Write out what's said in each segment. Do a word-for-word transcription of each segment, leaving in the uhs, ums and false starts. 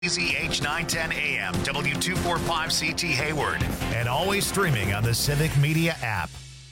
Z H nine ten A M, W two forty-five C T Hayward, and always streaming on the Civic Media app.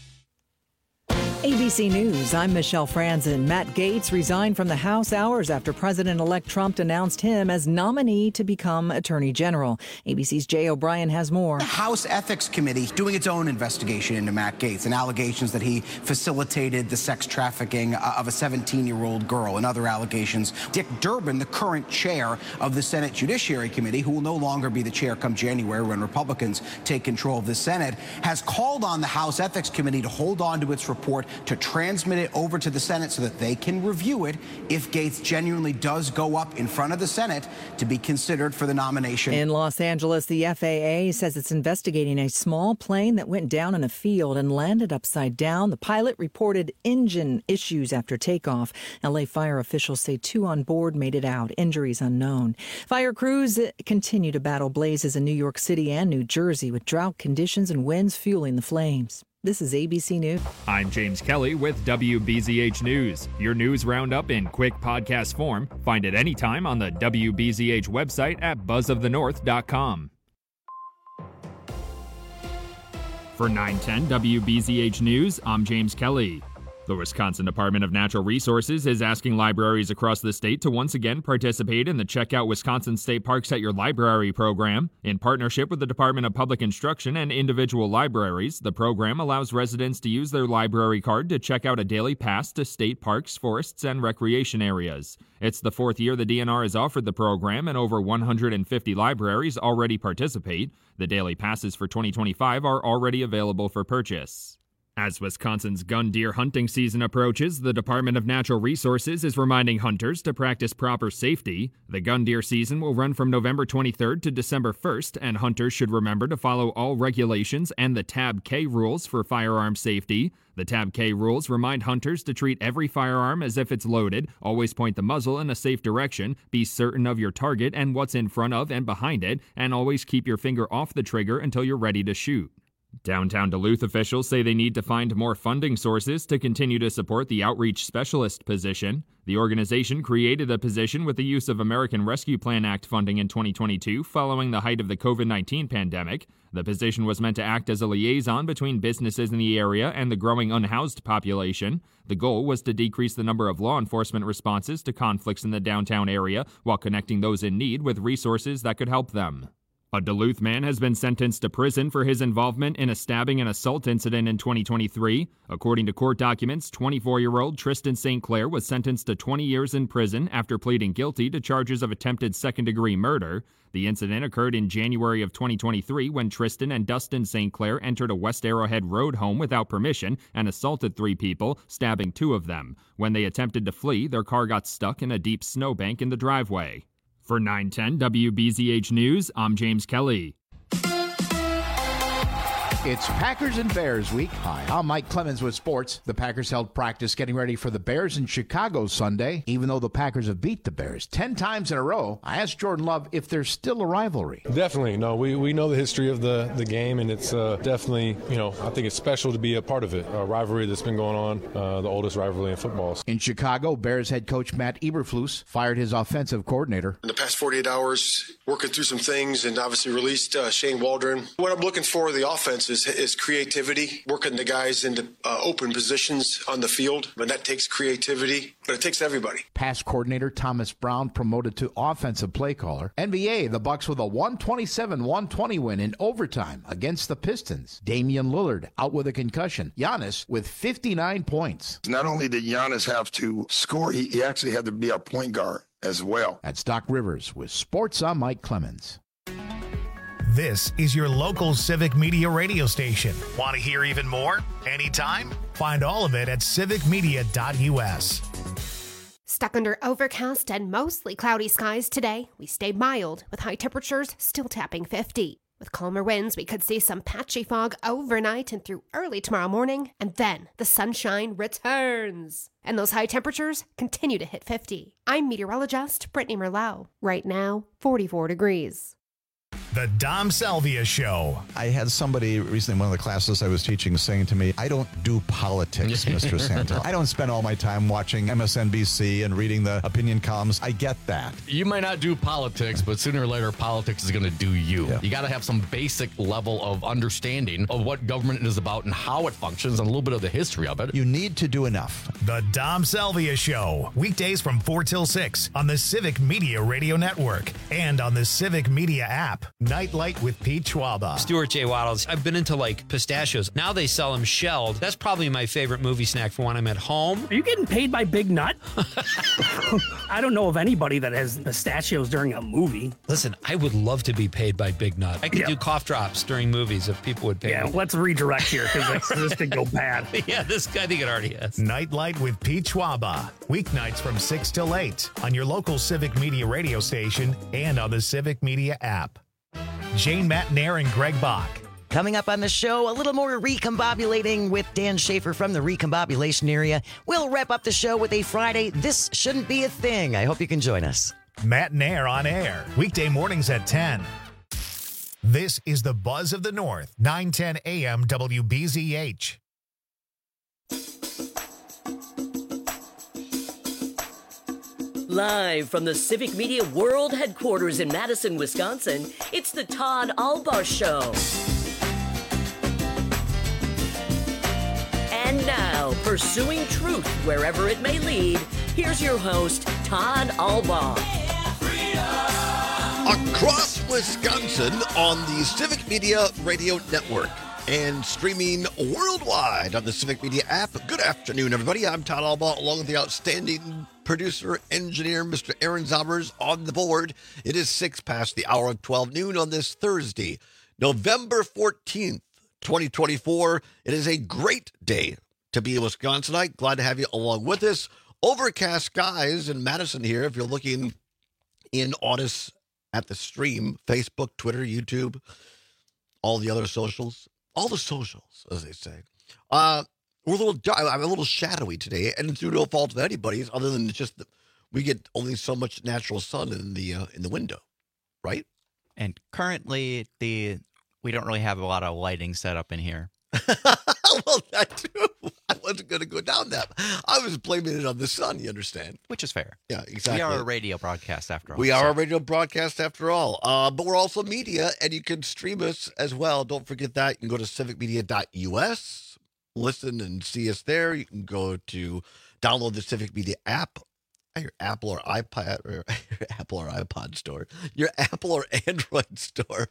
A B C News, I'm Michelle Franzen. Matt Gaetz resigned from the House hours after President-elect Trump announced him as nominee to become Attorney General. A B C's Jay O'Brien has more. The House Ethics Committee doing its own investigation into Matt Gaetz and allegations that he facilitated the sex trafficking of a seventeen-year-old girl and other allegations. Dick Durbin, the current chair of the Senate Judiciary Committee, who will no longer be the chair come January when Republicans take control of the Senate, has called on the House Ethics Committee to hold on to its report, to transmit it over to the Senate so that they can review it if Gaetz genuinely does go up in front of the Senate to be considered for the nomination. In Los Angeles, the F A A says it's investigating a small plane that went down in a field and landed upside down. The pilot reported engine issues after takeoff. L A fire officials say two on board made it out. Injuries unknown. Fire crews continue to battle blazes in New York City and New Jersey with drought conditions and winds fueling the flames. This is A B C News. I'm James Kelly with W B Z H News. Your news roundup in quick podcast form. Find it anytime on the W B Z H website at buzz of the north dot com. For nine ten W B Z H News, I'm James Kelly. The Wisconsin Department of Natural Resources is asking libraries across the state to once again participate in the Check Out Wisconsin State Parks at Your Library program. In partnership with the Department of Public Instruction and individual libraries, the program allows residents to use their library card to check out a daily pass to state parks, forests, and recreation areas. It's the fourth year the D N R has offered the program, and over one hundred fifty libraries already participate. The daily passes for twenty twenty-five are already available for purchase. As Wisconsin's gun deer hunting season approaches, the Department of Natural Resources is reminding hunters to practice proper safety. The gun deer season will run from November twenty-third to December first, and hunters should remember to follow all regulations and the Tab K rules for firearm safety. The Tab K rules remind hunters to treat every firearm as if it's loaded, always point the muzzle in a safe direction, be certain of your target and what's in front of and behind it, and always keep your finger off the trigger until you're ready to shoot. Downtown Duluth officials say they need to find more funding sources to continue to support the outreach specialist position. The organization created a position with the use of American Rescue Plan Act funding in twenty twenty-two following the height of the covid nineteen pandemic. The position was meant to act as a liaison between businesses in the area and the growing unhoused population. The goal was to decrease the number of law enforcement responses to conflicts in the downtown area while connecting those in need with resources that could help them. A Duluth man has been sentenced to prison for his involvement in a stabbing and assault incident in twenty twenty-three. According to court documents, twenty-four-year-old Tristan Saint Clair was sentenced to twenty years in prison after pleading guilty to charges of attempted second-degree murder. The incident occurred in January of twenty twenty-three when Tristan and Dustin Saint Clair entered a West Arrowhead Road home without permission and assaulted three people, stabbing two of them. When they attempted to flee, their car got stuck in a deep snowbank in the driveway. For nine ten W B Z H News, I'm James Kelly. It's Packers and Bears week. Hi, I'm Mike Clemens with sports. The Packers held practice getting ready for the Bears in Chicago Sunday. Even though the Packers have beat the Bears ten times in a row, I asked Jordan Love if there's still a rivalry. Definitely. No, we, we know the history of the, the game, and it's uh, definitely, you know, I think it's special to be a part of it. A rivalry that's been going on, uh, the oldest rivalry in football. In Chicago, Bears head coach Matt Eberflus fired his offensive coordinator. In the past forty-eight hours, working through some things and obviously released uh, Shane Waldron. What I'm looking for the offense is, is creativity, working the guys into uh, open positions on the field. And that takes creativity, but it takes everybody. Pass coordinator Thomas Brown promoted to offensive play caller. N B A, the Bucks with a one twenty-seven one twenty win in overtime against the Pistons. Damian Lillard out with a concussion. Giannis with fifty-nine points. Not only did Giannis have to score, he, he actually had to be a point guard as well. That's Doc Rivers with Sports. I'm Mike Clemens. This is your local Civic Media radio station. Want to hear even more? Anytime? Find all of it at civic media dot u s. Stuck under overcast and mostly cloudy skies today, we stay mild with high temperatures still tapping fifty. With calmer winds, we could see some patchy fog overnight and through early tomorrow morning, and then the sunshine returns. And those high temperatures continue to hit fifty. I'm meteorologist Brittany Merlot. Right now, forty-four degrees. The Dom Salvia Show. I had somebody recently in one of the classes I was teaching saying to me, I don't do politics, Mister Santel. I don't spend all my time watching M S N B C and reading the opinion columns. I get that. You might not do politics, but sooner or later, politics is going to do you. Yeah. You got to have some basic level of understanding of what government is about and how it functions and a little bit of the history of it. You need to do enough. The Dom Salvia Show. Weekdays from four till six on the Civic Media Radio Network and on the Civic Media app. Nightlight with Pete Schwaba. Stuart J. Waddles. I've been into like pistachios. Now they sell them shelled. That's probably my favorite movie snack for when I'm at home. Are you getting paid by Big Nut? I don't know of anybody that has pistachios during a movie. Listen, I would love to be paid by Big Nut. I could yeah. do cough drops during movies if people would pay yeah, me. Let's redirect here because this could go bad. Yeah, this guy, I think it already has. Nightlight with Pete Schwaba. Weeknights from six till eight on your local Civic Media radio station and on the Civic Media app. Jane Matnair and Greg Bach. Coming up on the show, a little more recombobulating with Dan Schaefer from the recombobulation area. We'll wrap up the show with a Friday This Shouldn't Be a Thing. I hope you can join us. Matnair on air, weekday mornings at ten. This is the Buzz of the North, nine ten a.m. W B Z H. Live from the Civic Media World Headquarters in Madison, Wisconsin, it's the Todd Albaugh Show. And now, pursuing truth wherever it may lead, here's your host, Todd Albaugh. Across Wisconsin on the Civic Media Radio Network and streaming worldwide on the Civic Media app. Good afternoon, everybody. I'm Todd Albaugh, along with the outstanding producer, engineer, Mister Aaron Zommers on the board. It is six past the hour of twelve noon on this Thursday, November fourteenth, twenty twenty-four. It is a great day to be a Wisconsinite. Glad to have you along with us. Overcast skies in Madison here. If you're looking in on us at the stream, Facebook, Twitter, YouTube, all the other socials, all the socials, as they say. Uh, we're a little, I'm a little shadowy today, and through no fault of anybody's, other than just that we get only so much natural sun in the uh, in the window, right? And currently, the we don't really have a lot of lighting set up in here. Well, that too. I wasn't going to go down that. I was blaming it on the sun, you understand? Which is fair. Yeah, exactly. We are a radio broadcast after all. We are so. a radio broadcast after all. Uh, but we're also media, and you can stream us as well. Don't forget that. You can go to civic media dot U S, listen and see us there. You can go to download the Civic Media app at your Apple or iPad, or your Apple or iPod store, your Apple or Android store.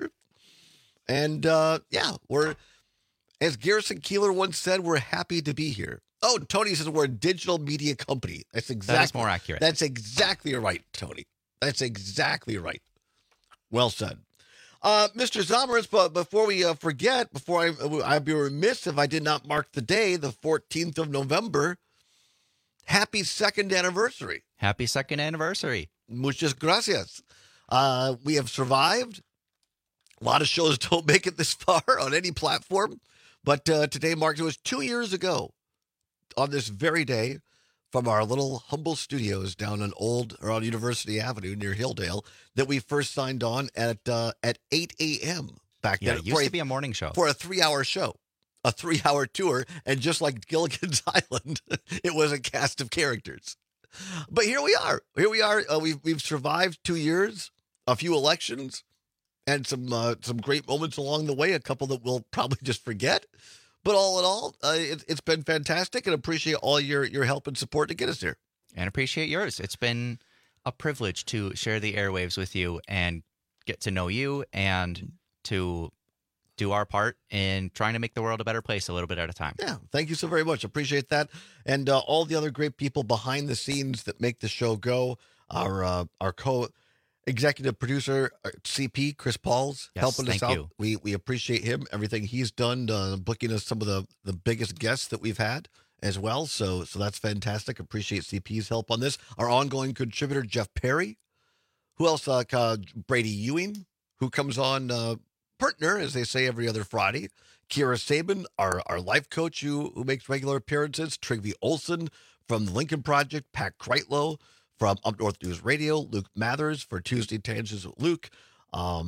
And, uh, yeah, we're... As Garrison Keillor once said, we're happy to be here. Oh, Tony says we're a digital media company. That's exactly That is more accurate. That's exactly right, Tony. That's exactly right. Well said. Uh, Mister Zommers, but before we uh, forget, before I, I'd be remiss if I did not mark the day, the fourteenth of November. Happy second anniversary. Happy second anniversary. Muchas gracias. Uh, we have survived. A lot of shows don't make it this far on any platform. But uh, today marked, it was two years ago on this very day from our little humble studios down on Old or on University Avenue near Hilldale that we first signed on at uh, at eight a.m. back yeah, then. It used for to a, be a morning show. For a three-hour show, a three-hour tour. And just like Gilligan's Island, it was a cast of characters. But here we are. Here we are. Uh, we've, we've survived two years, a few elections, and some uh, some great moments along the way, a couple that we'll probably just forget. But all in all, uh, it, it's been fantastic, and appreciate all your, your help and support to get us here. And appreciate yours. It's been a privilege to share the airwaves with you and get to know you and to do our part in trying to make the world a better place a little bit at a time. Yeah, thank you so very much. Appreciate that. And uh, all the other great people behind the scenes that make the show go, our, uh, our co executive producer, C P, Chris Pauls, yes, helping us out. You. We we appreciate him, everything he's done, uh, booking us some of the, the biggest guests that we've had as well. So so that's fantastic. Appreciate C P's help on this. Our ongoing contributor, Jeff Perry. Who else? Uh, uh, Brady Ewing, who comes on uh, partner, as they say, every other Friday. Kira Sabin, our, our life coach who, who makes regular appearances. Trygve Olsen from the Lincoln Project. Pat Kreitlow from Up North News Radio, Luke Mathers for Tuesday Tangents with Luke. Um,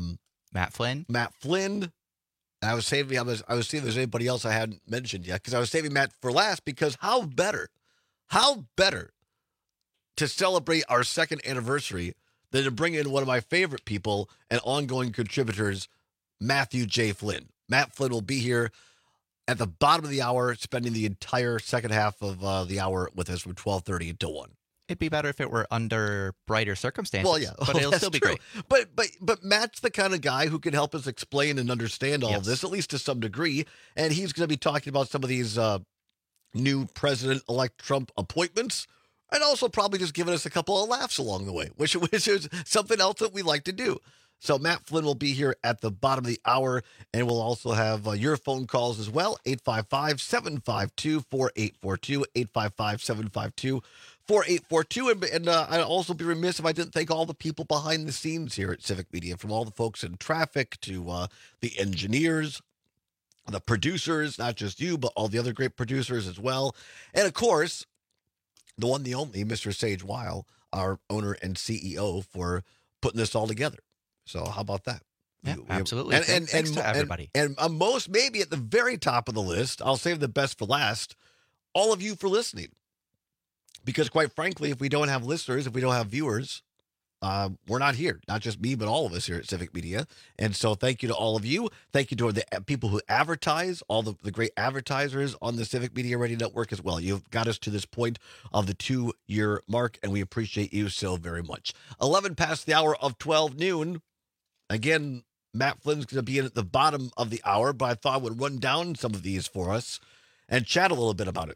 Matt Flynn. Matt Flynn. I was saving. I was. I was seeing if there's anybody else I hadn't mentioned yet because I was saving Matt for last. Because how better, how better to celebrate our second anniversary than to bring in one of my favorite people and ongoing contributors, Matthew J. Flynn. Matt Flynn will be here at the bottom of the hour, spending the entire second half of uh, the hour with us from twelve thirty until one. It'd be better if it were under brighter circumstances. Well, yeah, but oh, it'll that's still be true. great. But but but Matt's the kind of guy who can help us explain and understand all Yes. of this, at least to some degree. And he's going to be talking about some of these uh, new President-elect Trump appointments, and also probably just giving us a couple of laughs along the way, which, which is something else that we like to do. So Matt Flynn will be here at the bottom of the hour, and we'll also have uh, your phone calls as well, eight five five, seven five two, four eight four two, eight five five, seven five two, four eight four two. And, and uh, I'd also be remiss if I didn't thank all the people behind the scenes here at Civic Media, from all the folks in traffic to uh, the engineers, the producers, not just you, but all the other great producers as well. And, of course, the one, the only, Mister Sage Weil, our owner and C E O, for putting this all together. So how about that? Yeah, We- we- absolutely. And, and, Thanks- thanks and, to everybody. And, and uh, most, maybe at the very top of the list, I'll save the best for last, all of you for listening. Because quite frankly, if we don't have listeners, if we don't have viewers, uh, we're not here. Not just me, but all of us here at Civic Media. And so thank you to all of you. Thank you to the people who advertise, all the, the great advertisers on the Civic Media Radio Network as well. You've got us to this point of the two-year mark, and we appreciate you so very much. eleven past the hour of twelve noon. Again, Matt Flynn's going to be in at the bottom of the hour, but I thought I would run down some of these for us and chat a little bit about it.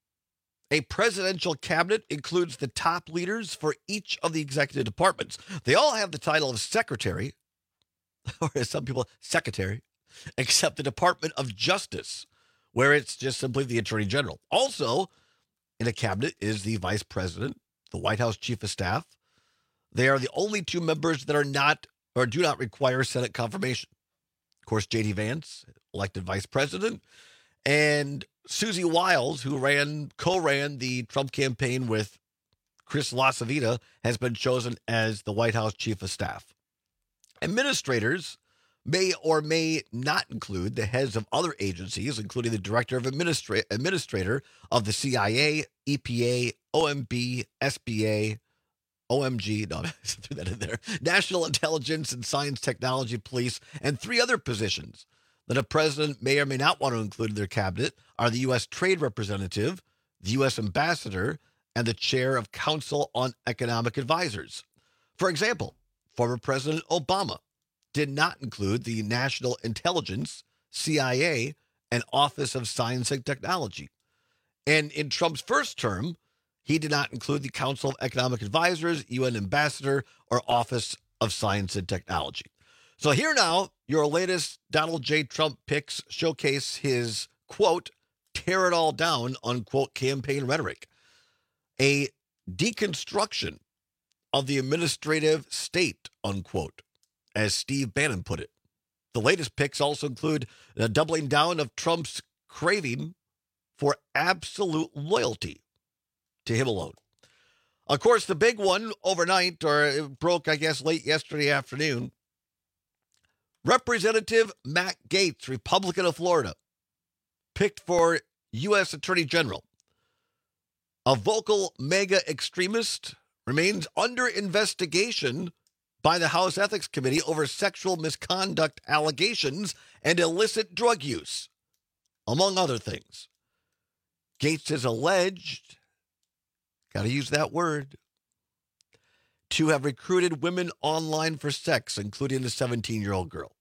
A presidential cabinet includes the top leaders for each of the executive departments. They all have the title of secretary, or as some people, secretary, except the Department of Justice, where it's just simply the Attorney General. Also, in a cabinet is the Vice President, the White House Chief of Staff. They are the only two members that are not or do not require Senate confirmation. Of course, J D Vance, elected Vice President, and Susie Wiles, who ran, co-ran the Trump campaign with Chris LaCivita, has been chosen as the White House Chief of Staff. Administrators may or may not include the heads of other agencies, including the Director of Administra- Administrator of the C I A, E P A, O M B, S B A, O M G, no, I threw that in there, National Intelligence and Science Technology Police, and three other positions that a president may or may not want to include in their cabinet are the U S Trade Representative, the U S Ambassador, and the Chair of Council on Economic Advisors. For example, former President Obama did not include the National Intelligence, C I A, and Office of Science and Technology. And in Trump's first term, he did not include the Council of Economic Advisors, U N Ambassador, or Office of Science and Technology. So here now, your latest Donald J. Trump picks showcase his, quote, tear it all down, unquote, campaign rhetoric. A deconstruction of the administrative state, unquote, as Steve Bannon put it. The latest picks also include the doubling down of Trump's craving for absolute loyalty to him alone. Of course, the big one overnight, or it broke, I guess, late yesterday afternoon, Representative Matt Gaetz, Republican of Florida, picked for U S Attorney General. A vocal mega extremist remains under investigation by the House Ethics Committee over sexual misconduct allegations and illicit drug use, among other things. Gaetz is alleged, got to use that word, to have recruited women online for sex, including the seventeen-year-old girl.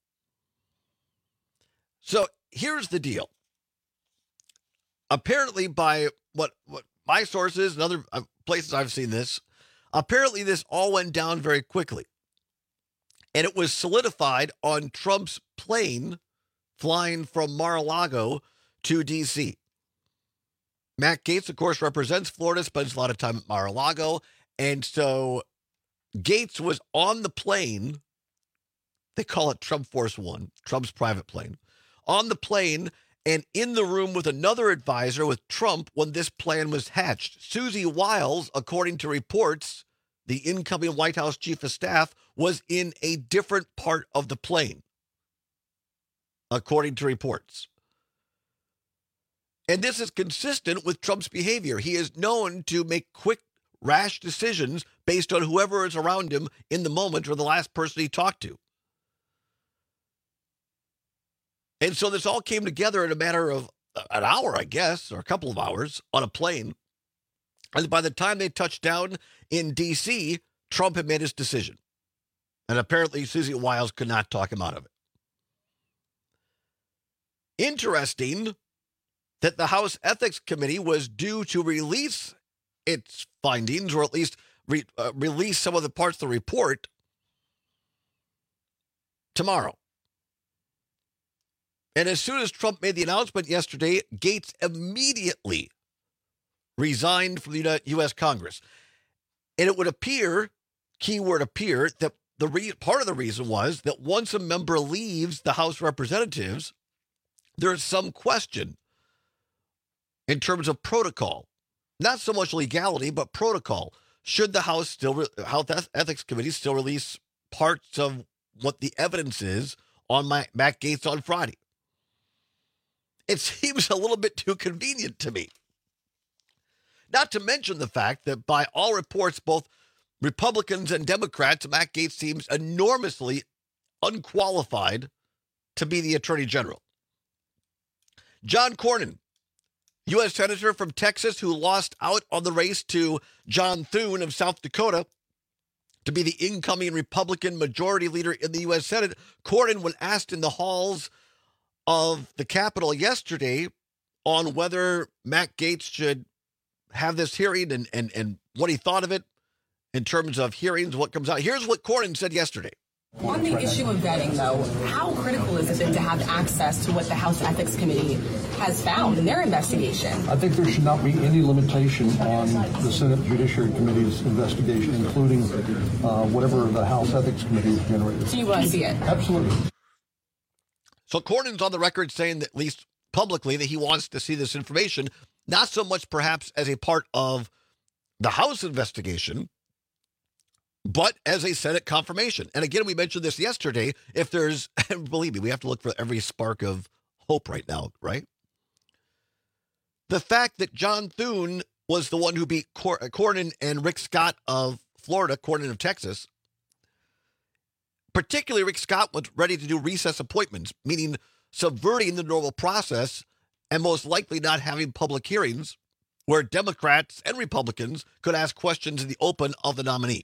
So here's the deal. Apparently, by what, what my sources and other places I've seen this, apparently this all went down very quickly. And it was solidified on Trump's plane flying from Mar-a-Lago to D C. Matt Gaetz, of course, represents Florida, spends a lot of time at Mar-a-Lago. And so Gaetz was on the plane. They call it Trump Force One, Trump's private plane, on the plane and in the room with another advisor with Trump when this plan was hatched. Susie Wiles, according to reports, the incoming White House Chief of Staff, was in a different part of the plane, according to reports. And this is consistent with Trump's behavior. He is known to make quick, rash decisions based on whoever is around him in the moment or the last person he talked to. And so this all came together in a matter of an hour, I guess, or a couple of hours on a plane. And by the time they touched down in D C, Trump had made his decision. And apparently Susie Wiles could not talk him out of it. Interesting that the House Ethics Committee was due to release its findings, or at least re- uh, release some of the parts of the report tomorrow. And as soon as Trump made the announcement yesterday, Gates immediately resigned from the U S Congress. And it would appear, keyword appear, that the re- part of the reason was that once a member leaves the House of Representatives, there's some question in terms of protocol. Not so much legality, but protocol. Should the House still, re- House Ethics Committee still release parts of what the evidence is on my, Matt Gaetz on Friday? It seems a little bit too convenient to me. Not to mention the fact that by all reports, both Republicans and Democrats, Matt Gaetz seems enormously unqualified to be the Attorney General. John Cornyn, U S Senator from Texas, who lost out on the race to John Thune of South Dakota to be the incoming Republican majority leader in the U S Senate. Cornyn, when asked in the halls of the Capitol yesterday on whether Matt Gaetz should have this hearing and, and, and what he thought of it in terms of hearings, what comes out. Here's what Cornyn said yesterday. On the issue of vetting, though, how critical is it then to have access to what the House Ethics Committee has found in their investigation? I think there should not be any limitation on the Senate Judiciary Committee's investigation, including uh, whatever the House Ethics Committee has generated. So you want to see it? Absolutely. So Cornyn's on the record saying that, at least publicly, that he wants to see this information, not so much perhaps as a part of the House investigation, but as a Senate confirmation. And again, we mentioned this yesterday. If there's, and believe me, we have to look for every spark of hope right now, right? The fact that John Thune was the one who beat Cor- Cornyn and Rick Scott of Florida, Cornyn of Texas, particularly Rick Scott was ready to do recess appointments, meaning subverting the normal process and most likely not having public hearings where Democrats and Republicans could ask questions in the open of the nominee.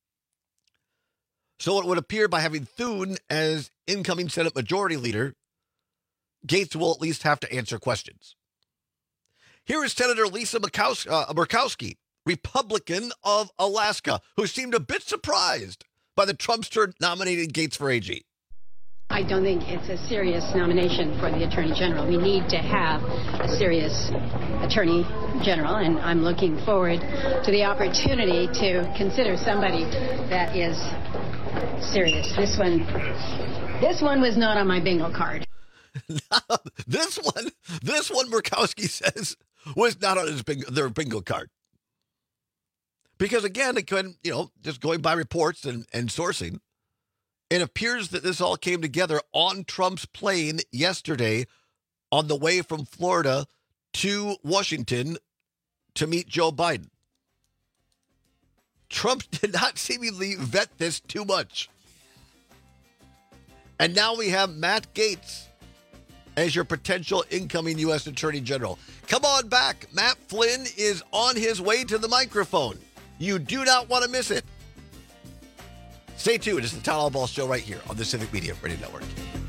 So it would appear by having Thune as incoming Senate Majority Leader, Gaetz will at least have to answer questions. Here is Senator Lisa Murkowski, uh, Murkowski, Republican of Alaska, who seemed a bit surprised by the Trumpster nominating Gaetz for A G. I don't think it's a serious nomination for the Attorney General. We need to have a serious Attorney General, and I'm looking forward to the opportunity to consider somebody that is serious. This one, this one was not on my bingo card. this one, this one, Murkowski says, was not on his bingo, their bingo card. Because again, it could, you know, just going by reports and, and sourcing, it appears that this all came together on Trump's plane yesterday on the way from Florida to Washington to meet Joe Biden. Trump did not seemingly vet this too much. And now we have Matt Gaetz as your potential incoming U S Attorney General. Come on back. Matt Flynn is on his way to the microphone. You do not want to miss it. Stay tuned. It's the Todd Albaugh Show right here on the Civic Media Radio Network.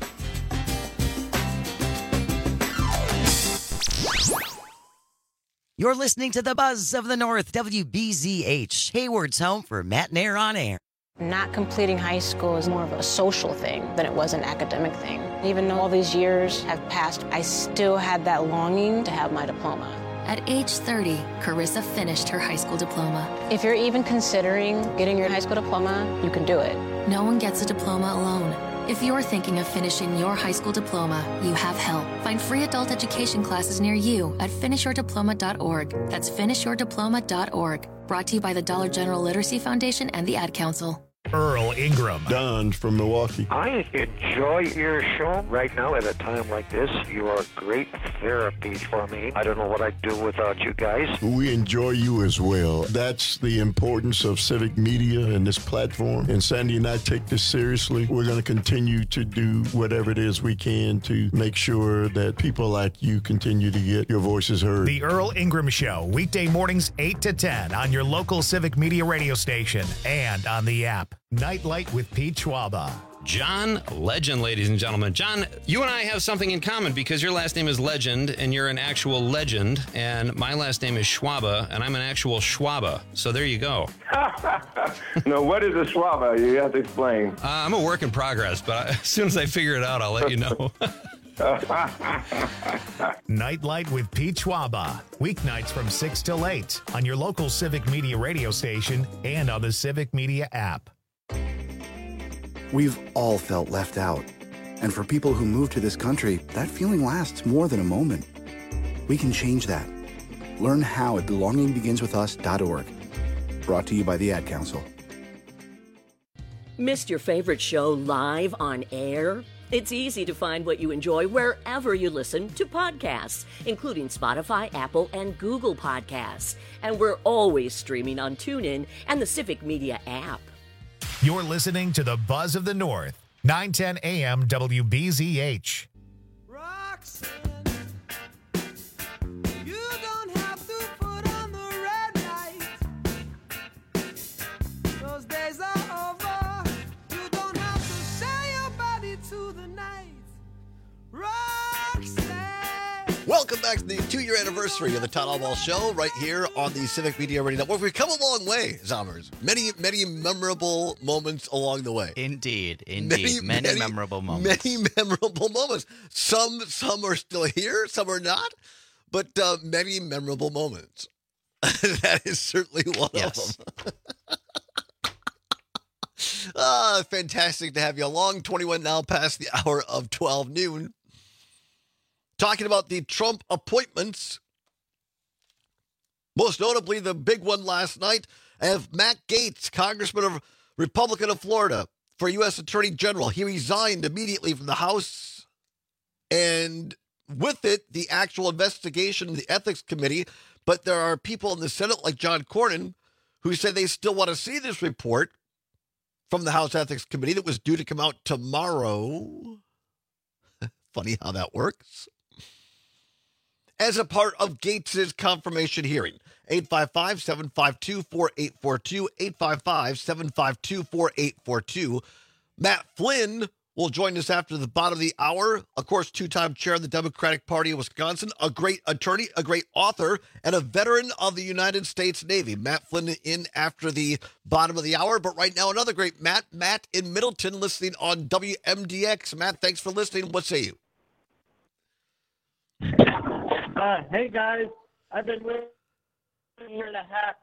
You're listening to the Buzz of the North, W B Z H, Hayward's home for Matt Nair on Air. Not completing high school is more of a social thing than it was an academic thing. Even though all these years have passed, I still had that longing to have my diploma. At age thirty, Carissa finished her high school diploma. If you're even considering getting your high school diploma, you can do it. No one gets a diploma alone. If you're thinking of finishing your high school diploma, you have help. Find free adult education classes near you at finish your diploma dot org. That's finish your diploma dot org. Brought to you by the Dollar General Literacy Foundation and the Ad Council. Earl Ingram. Don from Milwaukee. I enjoy your show right now at a time like this. You are great therapy for me. I don't know what I'd do without you guys. We enjoy you as well. That's the importance of civic media and this platform. And Sandy and I take this seriously. We're going to continue to do whatever it is we can to make sure that people like you continue to get your voices heard. The Earl Ingram Show, weekday mornings eight to ten on your local Civic Media radio station and on the app. Nightlight with Pete Schwaba. John Legend, ladies and gentlemen. John, you and I have something in common because your last name is Legend and you're an actual legend, and my last name is Schwaba and I'm an actual Schwaba. So there you go. No, what is a Schwaba? You have to explain. Uh, I'm a work in progress, but as soon as I figure it out, I'll let you know. Nightlight with Pete Schwaba. Weeknights from six till eight on your local Civic Media radio station and on the Civic Media app. We've all felt left out. And for people who move to this country, that feeling lasts more than a moment. We can change that. Learn how at belonging begins with us dot org. Brought to you by the Ad Council. Missed your favorite show live on air? It's easy to find what you enjoy wherever you listen to podcasts, including Spotify, Apple, and Google Podcasts. And we're always streaming on TuneIn and the Civic Media app. You're listening to the Buzz of the North, nine ten A M W B Z H. Welcome back to the two-year anniversary of the Todd Albaugh Show right here on the Civic Media Radio Network. We've come a long way, Zommers. Many, many memorable moments along the way. Indeed, indeed. Many, many, many memorable moments. Many memorable moments. Some some are still here, some are not, but uh, many memorable moments. That is certainly one yes. of them. Ah, fantastic to have you along. twenty-one now past the hour of twelve noon. Talking about the Trump appointments, most notably the big one last night of Matt Gaetz, Congressman of Republican of Florida, for U S Attorney General. He resigned immediately from the House, and with it, the actual investigation in the Ethics Committee. But there are people in the Senate like John Cornyn who say they still want to see this report from the House Ethics Committee that was due to come out tomorrow. Funny how that works. As a part of Gaetz's confirmation hearing. eight five five, seven five two, four eight four two, eight five five, seven five two, four eight four two. Matt Flynn will join us after the bottom of the hour. Of course, two-time chair of the Democratic Party of Wisconsin, a great attorney, a great author, and a veteran of the United States Navy. Matt Flynn in after the bottom of the hour. But right now, another great Matt. Matt in Middleton listening on W M D X. Matt, thanks for listening. What say you? Uh, hey, guys. I've been with a year and a half.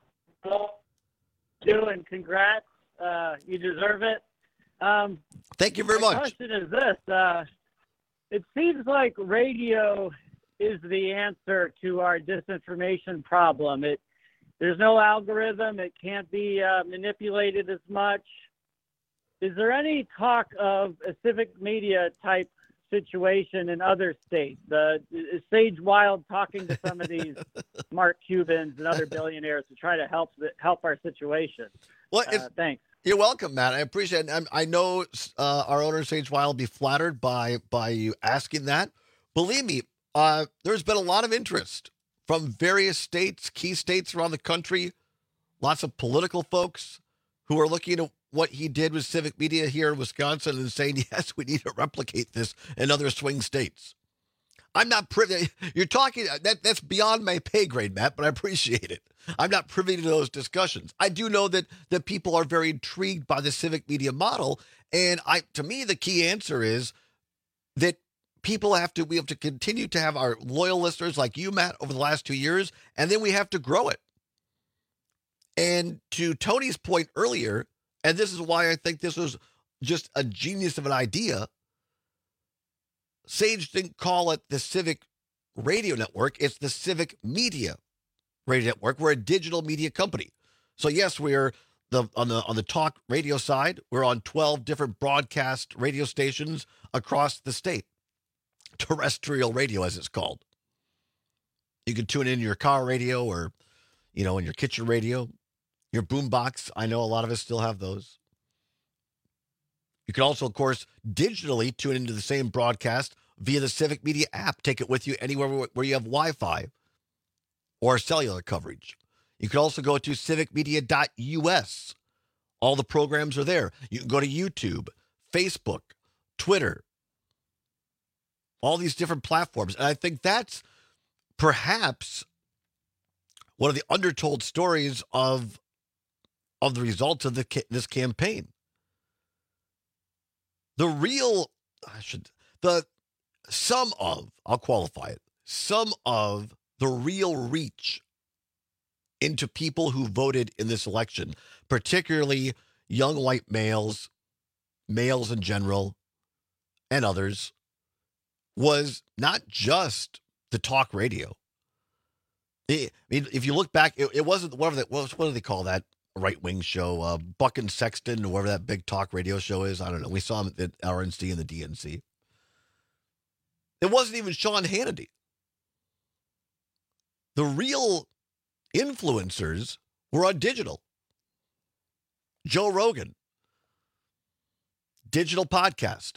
Doing congrats. Uh, you deserve it. Um, Thank you very my much. My question is this. Uh, it seems like radio is the answer to our disinformation problem. It There's no algorithm. It can't be uh, manipulated as much. Is there any talk of a civic media type situation in other states? Uh, is Sage Wild talking to some of these Mark Cubans and other billionaires to try to help help our situation? Well, if, uh, thanks. You're welcome, Matt. I appreciate it. I, I know uh, our owner, Sage Wild, will be flattered by, by you asking that. Believe me, uh, there's been a lot of interest from various states, key states around the country, lots of political folks who are looking at what he did with civic media here in Wisconsin and saying, yes, we need to replicate this in other swing states. I'm not privy. You're talking, that that's beyond my pay grade, Matt, but I appreciate it. I'm not privy to those discussions. I do know that that people are very intrigued by the civic media model. And I, to me, the key answer is that people have to, we have to continue to have our loyal listeners like you, Matt, over the last two years, and then we have to grow it. And to Tony's point earlier, and this is why I think this was just a genius of an idea, Sage didn't call it the Civic Radio Network. It's the Civic Media Radio Network. We're a digital media company. So, yes, we're the on the on the talk radio side, we're on twelve different broadcast radio stations across the state. Terrestrial radio, as it's called. You can tune in your car radio or, you know, in your kitchen radio, your boombox. I know a lot of us still have those. You can also, of course, digitally tune into the same broadcast via the Civic Media app. Take it with you anywhere where you have Wi-Fi or cellular coverage. You can also go to civic media dot U S. All the programs are there. You can go to YouTube, Facebook, Twitter, all these different platforms. And I think that's perhaps one of the undertold stories of, of the results of the, this campaign. The real, I should, the, some of, I'll qualify it, some of the real reach into people who voted in this election, particularly young white males, males in general, and others, was not just the talk radio. I mean, if you look back, it, it wasn't, whatever that was, what do they call that right-wing show? Uh, Buck and Sexton, or whatever that big talk radio show is. I don't know. We saw him at R N C and the D N C. It wasn't even Sean Hannity. The real influencers were on digital. Joe Rogan, digital podcast,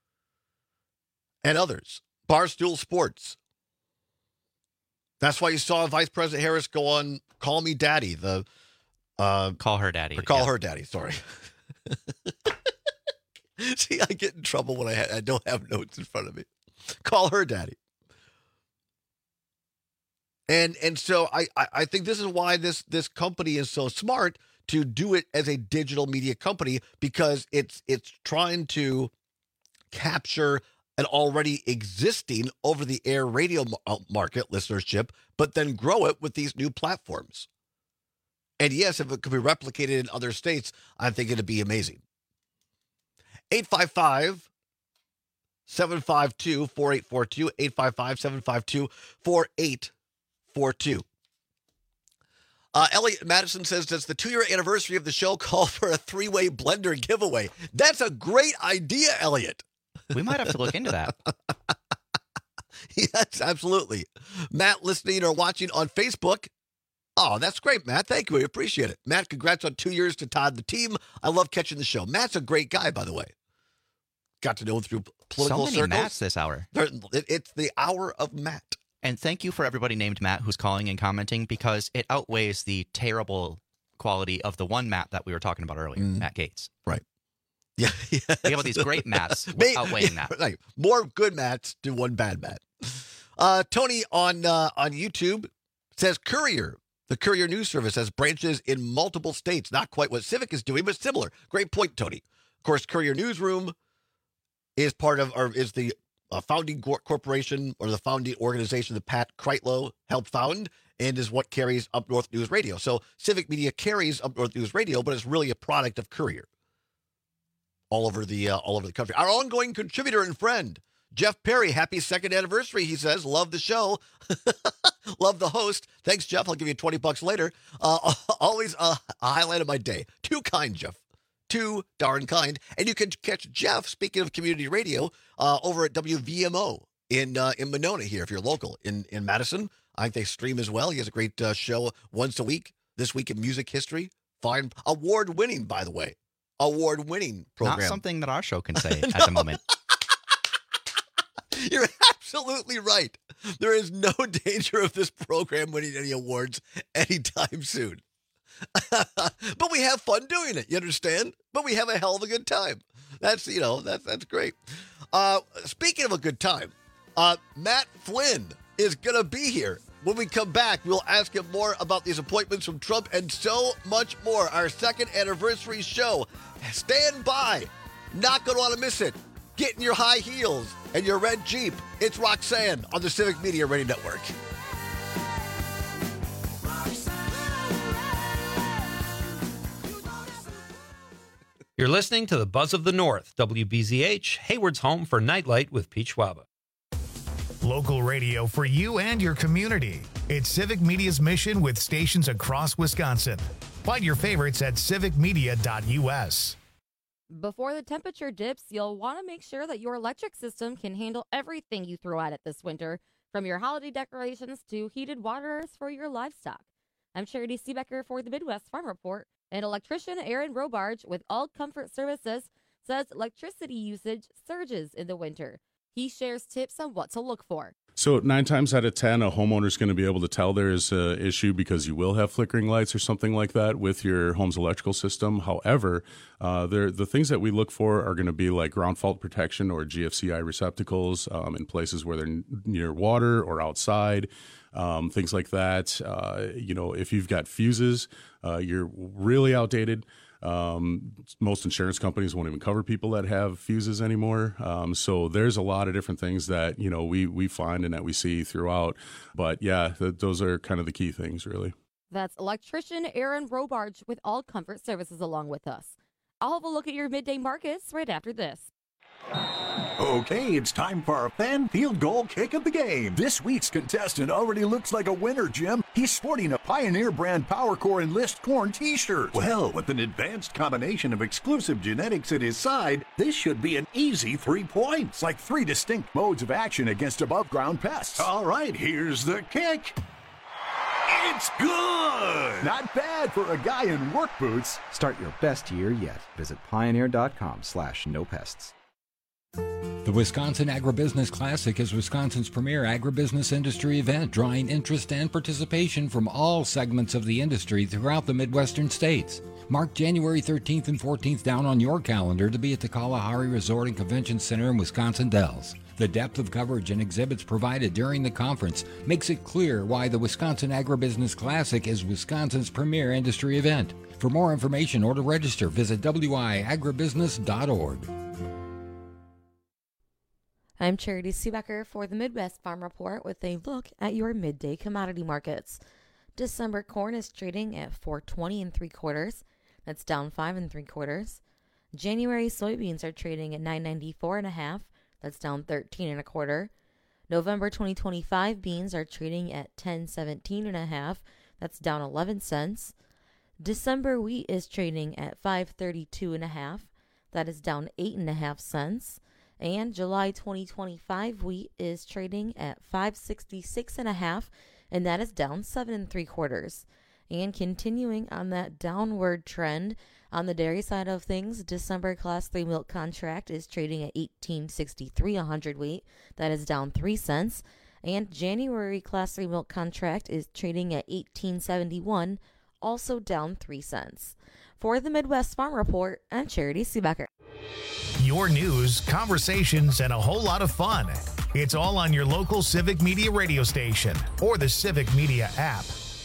and others. Barstool Sports. That's why you saw Vice President Harris go on Call Me Daddy, the uh, Call Her Daddy. Or Call yeah. Her Daddy, sorry. See, I get in trouble when I, ha- I don't have notes in front of me. Call Her Daddy. And and so I, I, I think this is why this this company is so smart to do it as a digital media company, because it's it's trying to capture an already existing over-the-air radio market listenership, but then grow it with these new platforms. And yes, if it could be replicated in other states, I think it'd be amazing. eight five five, seven five two, four eight four two, eight five five, seven five two, four eight four two. Uh, Elliot Madison says, does the two-year anniversary of the show call for a three-way blender giveaway? That's a great idea, Elliot. We might have to look into that. Yes, absolutely. Matt listening or watching on Facebook. Oh, that's great, Matt. Thank you. We appreciate it. Matt, congrats on two years to Todd the team. I love catching the show. Matt's a great guy, by the way. Got to know him through political so many circles. Matts this hour. It's the hour of Matt. And thank you for everybody named Matt who's calling and commenting, because it outweighs the terrible quality of the one Matt that we were talking about earlier, mm. Matt Gates. Right. Yeah, yeah. We have all these great Matts outweighing yeah, that. Right. More good Matts to one bad Matt. Uh, Tony on uh, on YouTube says Courier, the Courier News Service, has branches in multiple states. Not quite what Civic is doing, but similar. Great point, Tony. Of course, Courier Newsroom is part of, or is the uh, founding cor- corporation or the founding organization that Pat Kreitlow helped found, and is what carries Up North News Radio. So Civic Media carries Up North News Radio, but it's really a product of Courier. All over the uh, all over the country. Our ongoing contributor and friend, Jeff Perry. Happy second anniversary, he says. Love the show. Love the host. Thanks, Jeff. I'll give you twenty bucks later. Uh, always a, a highlight of my day. Too kind, Jeff. Too darn kind. And you can catch Jeff, speaking of community radio, uh, over at W V M O in uh, in Monona here, if you're local. In, in Madison, I think they stream as well. He has a great uh, show once a week. This Week in Music History. Fine. Award-winning, by the way. Award-winning program. Not something that our show can say no. at the moment. You're absolutely right. There is no danger of this program winning any awards anytime soon. But we have fun doing it, you understand? But we have a hell of a good time. That's, you know, that's that's great. Uh, speaking of a good time, uh, Matt Flynn is going to be here. When we come back, we'll ask him more about these appointments from Trump and so much more. Our second anniversary show. Stand by. Not going to want to miss it. Get in your high heels and your red Jeep. It's Roxanne on the Civic Media Radio Network. You're listening to the Buzz of the North, W B Z H, Hayward's home for Nightlight with Pete Schwaba. Local radio for you and your community. It's Civic Media's mission with stations across Wisconsin. Find your favorites at civic media dot U S. Before the temperature dips, you'll want to make sure that your electric system can handle everything you throw at it this winter, from your holiday decorations to heated waters for your livestock. I'm Charity Seebecker for the Midwest Farm Report, and electrician Aaron Robarge with All Comfort Services says electricity usage surges in the winter. He shares tips on what to look for. So nine times out of ten, a homeowner's going to be able to tell there's an issue because you will have flickering lights or something like that with your home's electrical system. However, uh, there, the things that we look for are going to be like ground fault protection or G F C I receptacles um, in places where they're near water or outside, um, things like that. Uh, you know, if you've got fuses, uh, you're really outdated. Um, most insurance companies won't even cover people that have fuses anymore. Um, so there's a lot of different things that, you know, we, we find and that we see throughout. But yeah, th- those are kind of the key things, really. That's electrician Aaron Robarge with All Comfort Services along with us. I'll have a look at your midday markets right after this. Okay, it's time for our fan field goal kick of the game. This week's contestant already looks like a winner, Jim. He's sporting a Pioneer brand PowerCore Enlist Corn t-shirt. Well, with an advanced combination of exclusive genetics at his side, this should be an easy three points, like three distinct modes of action against above-ground pests. All right, here's the kick. It's good! Not bad for a guy in work boots. Start your best year yet. Visit pioneer.com slash no pests. The Wisconsin Agribusiness Classic is Wisconsin's premier agribusiness industry event, drawing interest and participation from all segments of the industry throughout the Midwestern states. Mark January thirteenth and fourteenth down on your calendar to be at the Kalahari Resort and Convention Center in Wisconsin Dells. The depth of coverage and exhibits provided during the conference makes it clear why the Wisconsin Agribusiness Classic is Wisconsin's premier industry event. For more information or to register, visit w i agribusiness dot org. I'm Charity Seebecker for the Midwest Farm Report with a look at your midday commodity markets. December corn is trading at four twenty and three quarters. That's down five and three quarters. January soybeans are trading at nine ninety-four and a half. That's down thirteen and a quarter. November twenty twenty-five beans are trading at ten seventeen and a half. That's down eleven cents. December wheat is trading at five thirty-two and a half. That is down eight and a half cents. And July twenty twenty-five wheat is trading at five sixty-six and a half, and that is down seven and three quarters. And continuing on that downward trend on the dairy side of things, December class three milk contract is trading at eighteen sixty-three a hundredweight. That is down three cents. And January class three milk contract is trading at eighteen seventy-one, also down three cents. For the Midwest Farm Report, I'm Charity Seebecker. Your news, conversations, and a whole lot of fun. It's all on your local Civic Media radio station or the Civic Media app.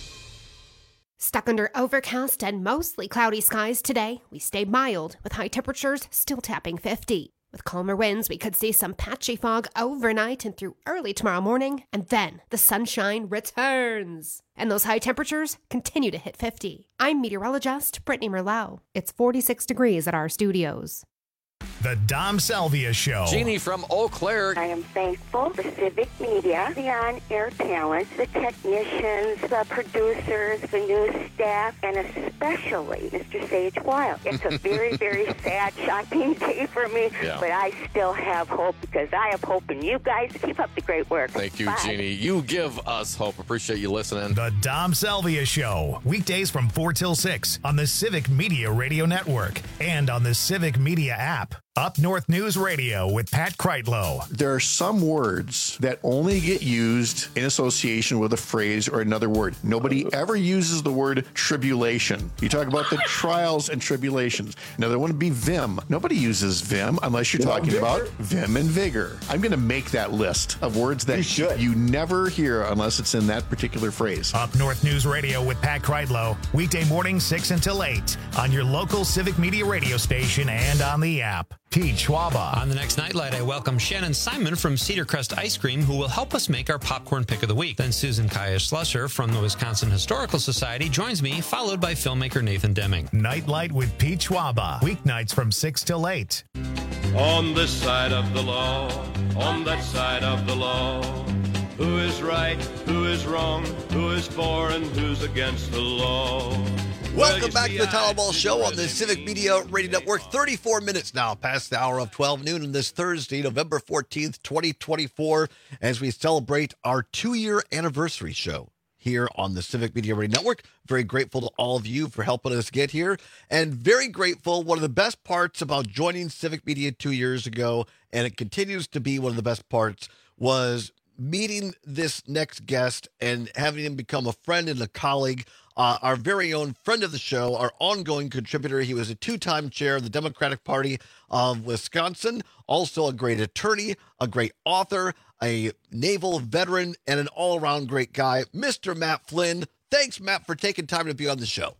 Stuck under overcast and mostly cloudy skies today, we stay mild with high temperatures still tapping fifty. With calmer winds, we could see some patchy fog overnight and through early tomorrow morning, and then the sunshine returns. And those high temperatures continue to hit fifty. I'm meteorologist Brittany Merlot. It's forty-six degrees at our studios. The Dom Salvia Show. Jeannie from Eau Claire. I am thankful for Civic Media, the on-air talent, the technicians, the producers, the news staff, and especially Mister Sage Wild. It's a very, very sad, shocking day for me, yeah. But I still have hope because I have hope in you guys. Keep up the great work. Thank you, Bye. Jeannie. You give us hope. Appreciate you listening. The Dom Salvia Show. Weekdays from four till six on the Civic Media Radio Network and on the Civic Media app. Up North News Radio with Pat Kreitlow. There are some words that only get used in association with a phrase or another word. Nobody ever uses the word tribulation. You talk about the trials and tribulations. Another one would be vim. Nobody uses vim unless you're Vim talking vigor? about vim and vigor. I'm going to make that list of words that you, you never hear unless it's in that particular phrase. Up North News Radio with Pat Kreitlow. Weekday morning six until eight on your local Civic Media radio station and on the app. Pete Schwaba. On the next Nightlight, I welcome Shannon Simon from Cedar Crest Ice Cream, who will help us make our popcorn pick of the week. Then Susan Kaya-Slusser from the Wisconsin Historical Society joins me, followed by filmmaker Nathan Deming. Nightlight with Pete Schwaba. Weeknights from six till eight. On this side of the law, on that side of the law, who is right, who is wrong, who is for and who's against the law? Welcome back to the Tyler Ball Show on the Civic Media Radio Network. thirty-four minutes now past the hour of twelve noon on this Thursday, November fourteenth, twenty twenty-four, as we celebrate our two-year anniversary show here on the Civic Media Radio Network. Very grateful to all of you for helping us get here, and very grateful. One of the best parts about joining Civic Media two years ago, and it continues to be one of the best parts, was meeting this next guest and having him become a friend and a colleague. Uh, our very own friend of the show, our ongoing contributor. He was a two-time chair of the Democratic Party of Wisconsin, also a great attorney, a great author, a naval veteran, and an all-around great guy, Mister Matt Flynn. Thanks, Matt, for taking time to be on the show.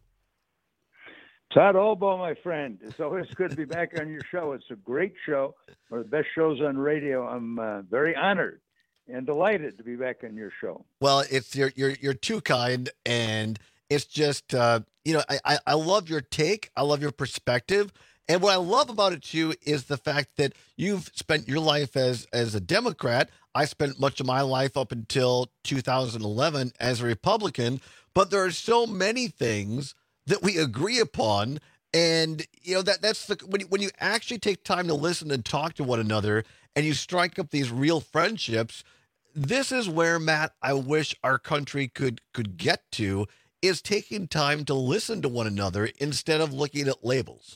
Todd Albaugh, my friend. It's always good to be back on your show. It's a great show, one of the best shows on radio. I'm uh, very honored and delighted to be back on your show. Well, it's you're you're you're too kind, and it's just uh, you know I, I I love your take. I love your perspective, and what I love about it too is the fact that you've spent your life as as a Democrat. I spent much of my life up until two thousand eleven as a Republican, but there are so many things that we agree upon, and you know that that's the when you, when you actually take time to listen and talk to one another, and you strike up these real friendships. This is where, Matt, I wish our country could could get to, is taking time to listen to one another instead of looking at labels.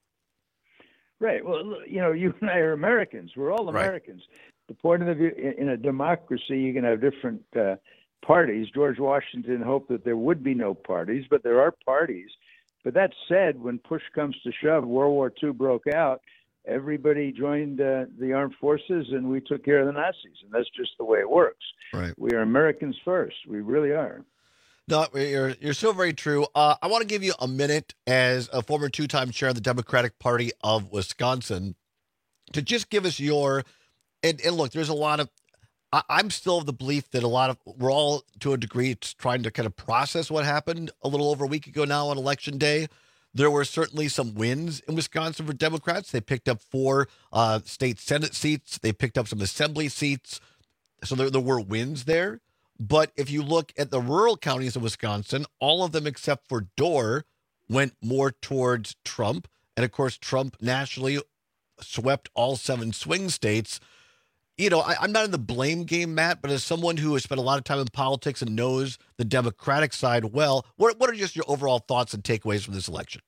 Right. Well, you know, you and I are Americans. We're all Americans. Right. The point of view, in a democracy, you can have different uh, parties. George Washington hoped that there would be no parties, but there are parties. But that said, when push comes to shove, World War Two broke out. Everybody joined uh, the armed forces, and we took care of the Nazis, and that's just the way it works. Right. We are Americans first. We really are. No, you're you're so very true. Uh, I want to give you a minute as a former two-time chair of the Democratic Party of Wisconsin to just give us your and, and look. There's a lot of. I, I'm still of the belief that a lot of we're all to a degree trying to kind of process what happened a little over a week ago now on Election Day. There were certainly some wins in Wisconsin for Democrats. They picked up four uh, state Senate seats. They picked up some assembly seats. So there, there were wins there. But if you look at the rural counties of Wisconsin, all of them except for Dorr went more towards Trump. And, of course, Trump nationally swept all seven swing states. You know, I, I'm not in the blame game, Matt, but as someone who has spent a lot of time in politics and knows the Democratic side well, what what are just your overall thoughts and takeaways from this election?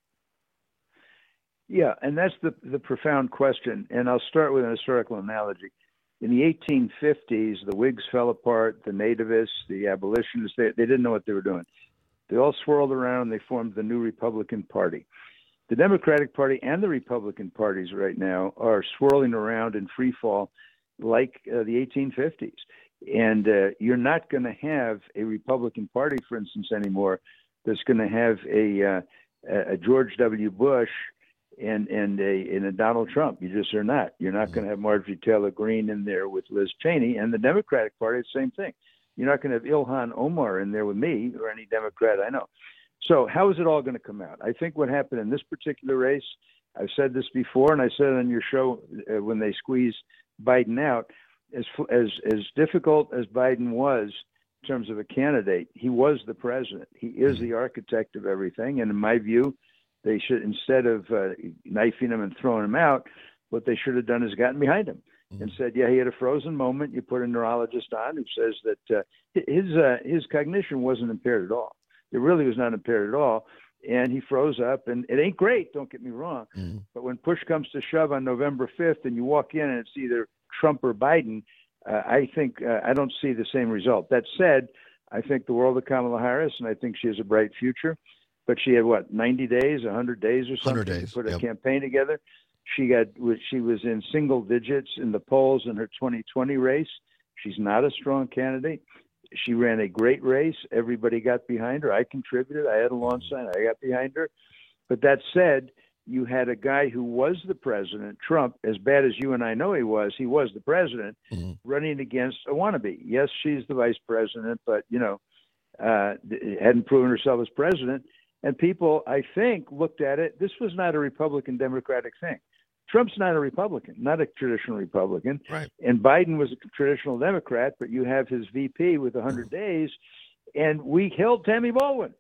Yeah, and that's the the profound question. And I'll start with an historical analogy. In the eighteen fifties, the Whigs fell apart, the nativists, the abolitionists, they, they didn't know what they were doing. They all swirled around and they formed the new Republican Party. The Democratic Party and the Republican parties right now are swirling around in free fall like uh, the eighteen fifties. And uh, you're not going to have a Republican Party, for instance, anymore that's going to have a, uh, a George W. Bush and and a, and a Donald Trump. You just are not. You're not going to have Marjorie Taylor Greene in there with Liz Cheney. And the Democratic Party, the same thing. You're not going to have Ilhan Omar in there with me or any Democrat I know. So how is it all going to come out? I think what happened in this particular race, I've said this before, and I said it on your show uh, when they squeezed Biden out, as as as difficult as Biden was in terms of a candidate, he was the president. He is the architect of everything. And in my view, they should, instead of uh, knifing him and throwing him out, what they should have done is gotten behind him mm-hmm. and said, yeah, he had a frozen moment. You put a neurologist on who says that uh, his uh, his cognition wasn't impaired at all. It really was not impaired at all. And he froze up, and it ain't great, don't get me wrong. Mm-hmm. But when push comes to shove on November fifth and you walk in and it's either Trump or Biden, uh, I think uh, I don't see the same result. That said, I think the world of Kamala Harris, and I think she has a bright future. But she had, what, ninety days, one hundred days or something days, to put a yep. campaign together. She got she was in single digits in the polls in her twenty twenty race. She's not a strong candidate. She ran a great race. Everybody got behind her. I contributed. I had a lawn sign. I got behind her. But that said, you had a guy who was the president, Trump, as bad as you and I know he was, he was the president, mm-hmm. running against a wannabe. Yes, she's the vice president, but, you know, uh, hadn't proven herself as president. And people, I think, looked at it. This was not a Republican-Democratic thing. Trump's not a Republican, not a traditional Republican. Right. And Biden was a traditional Democrat, but you have his V P with one hundred days. And we killed Tammy Baldwin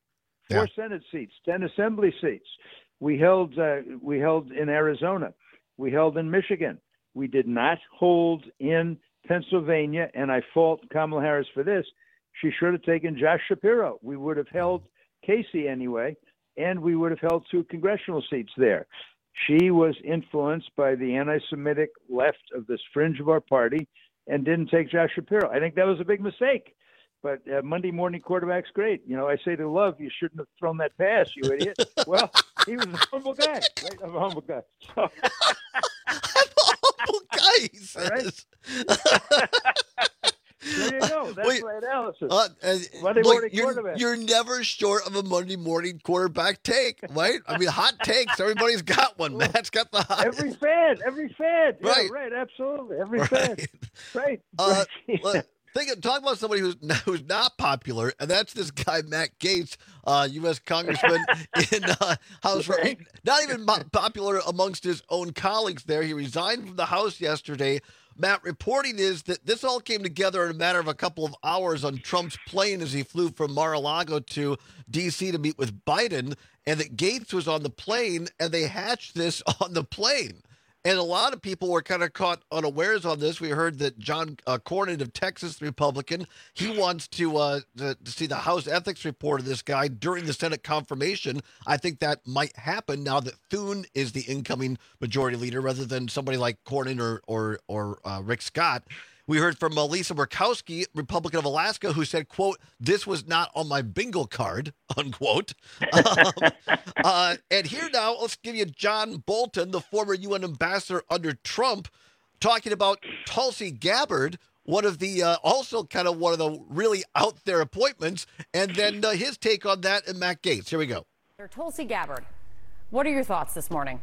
Four Yeah. Senate seats, ten Assembly seats. We held uh, we held in Arizona. We held in Michigan. We did not hold in Pennsylvania, and I fault Kamala Harris for this. She should have taken Josh Shapiro. We would have held Casey anyway, and we would have held two congressional seats there. She was influenced by the anti-Semitic left of this fringe of our party and didn't take Josh Shapiro. I think that was a big mistake. But uh, Monday morning quarterback's great. You know, I say to Love, you shouldn't have thrown that pass, you idiot. Well, he was a humble guy. Right? I'm a humble guy. So. humble guy, he says. There you go. That's Wait, my analysis. Uh, uh, Monday look, morning you're, quarterback. you're never short of a Monday morning quarterback take, right? I mean, hot takes. Everybody's got one. Matt's got the hot. Every fan, every fan. Right. Yeah, right, absolutely. Every Right. fan. Right. Uh, right. look, think, talk about somebody who's who's not popular, and that's this guy Matt Gaetz, uh, U S congressman in uh, House. Right. Not even mo- popular amongst his own colleagues. There, he resigned from the House yesterday. Matt, reporting is that this all came together in a matter of a couple of hours on Trump's plane as he flew from Mar-a-Lago to D C to meet with Biden, and that Gaetz was on the plane, and they hatched this on the plane. And a lot of people were kind of caught unawares on this. We heard that John uh, Cornyn of Texas, the Republican, he wants to, uh, to to see the House ethics report of this guy during the Senate confirmation. I think that might happen now that Thune is the incoming majority leader rather than somebody like Cornyn or or, or uh, Rick Scott. We heard from uh, Lisa Murkowski, Republican of Alaska, who said, quote, "This was not on my bingo card," unquote. Um, uh, and here now, let's give you John Bolton, the former U N ambassador under Trump, talking about Tulsi Gabbard, one of the, uh, also kind of one of the really out there appointments, and then uh, his take on that and Matt Gaetz. Here we go. Tulsi Gabbard, what are your thoughts this morning?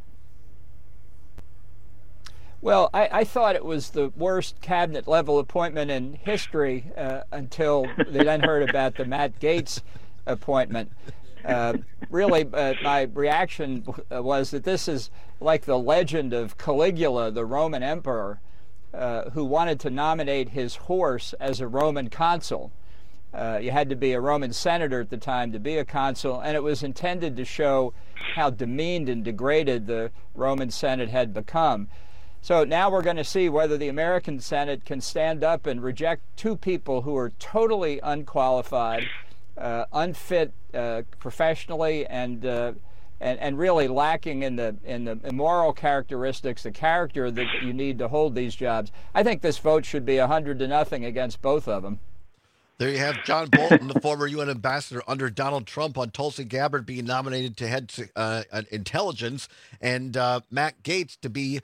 Well, I, I thought it was the worst cabinet level appointment in history uh, until they then heard about the Matt Gaetz appointment. Uh, really, uh, my reaction was that this is like the legend of Caligula, the Roman emperor, uh, who wanted to nominate his horse as a Roman consul. Uh, you had to be a Roman senator at the time to be a consul, and it was intended to show how demeaned and degraded the Roman Senate had become. So now we're going to see whether the American Senate can stand up and reject two people who are totally unqualified, uh, unfit uh, professionally, and, uh, and and really lacking in the in the moral characteristics, the character that you need to hold these jobs. I think this vote should be a hundred to nothing against both of them. There you have John Bolton, the former U N ambassador under Donald Trump, on Tulsi Gabbard being nominated to head uh, intelligence, and uh, Matt Gaetz to be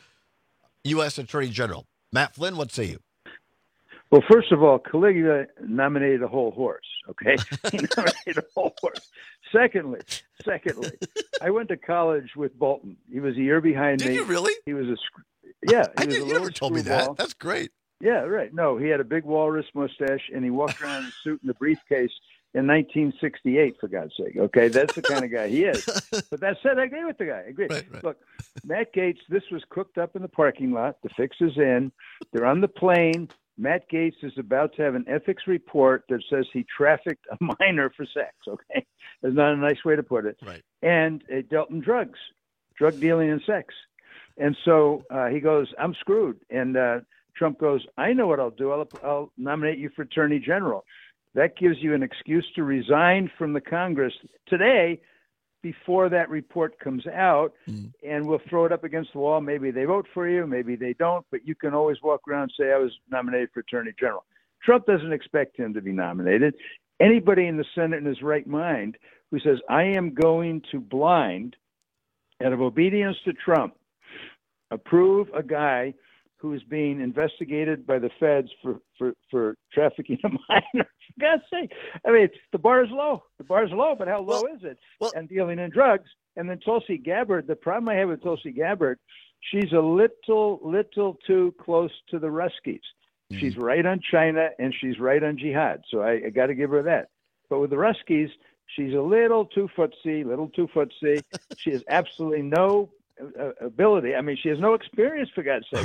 U S Attorney General. Matt Flynn, what say you? Well, first of all, Caligula nominated a whole horse, okay? He nominated a whole horse. Secondly, secondly, I went to college with Bolton. He was a year behind Did me. you really? He was a, yeah. He I was didn't, a you never little told me screwball. that. That's great. Yeah, right. No, he had a big walrus mustache, and he walked around in a suit and a briefcase in nineteen sixty-eight, for God's sake. Okay, that's the kind of guy he is. But that said, I agree with the guy. I agree. Right, right. Look, Matt Gaetz, this was cooked up in the parking lot. The fix is in. They're on the plane. Matt Gaetz is about to have an ethics report that says he trafficked a minor for sex. Okay, that's not a nice way to put it. Right. And it dealt in drugs, drug dealing and sex. And so uh, he goes, "I'm screwed." And uh, Trump goes, "I know what I'll do. I'll, I'll nominate you for Attorney General." That gives you an excuse to resign from the Congress today before that report comes out, mm. and we'll throw it up against the wall. Maybe they vote for you, maybe they don't, but you can always walk around and say, "I was nominated for Attorney General." Trump doesn't expect him to be nominated. Anybody in the Senate in his right mind who says, "I am going to blind, out of obedience to Trump, approve a guy who is being investigated by the feds for, for, for trafficking a minor." For God's sake. I mean, the bar is low. The bar is low, but how low well, is it? Well, and dealing in drugs. And then Tulsi Gabbard, the problem I have with Tulsi Gabbard, she's a little, little too close to the Ruskies. Mm-hmm. She's right on China, and she's right on jihad. So I, I got to give her that. But with the Ruskies, she's a little too footsie, little too footsie. She has absolutely no uh, ability. I mean, she has no experience, for God's sake. Right.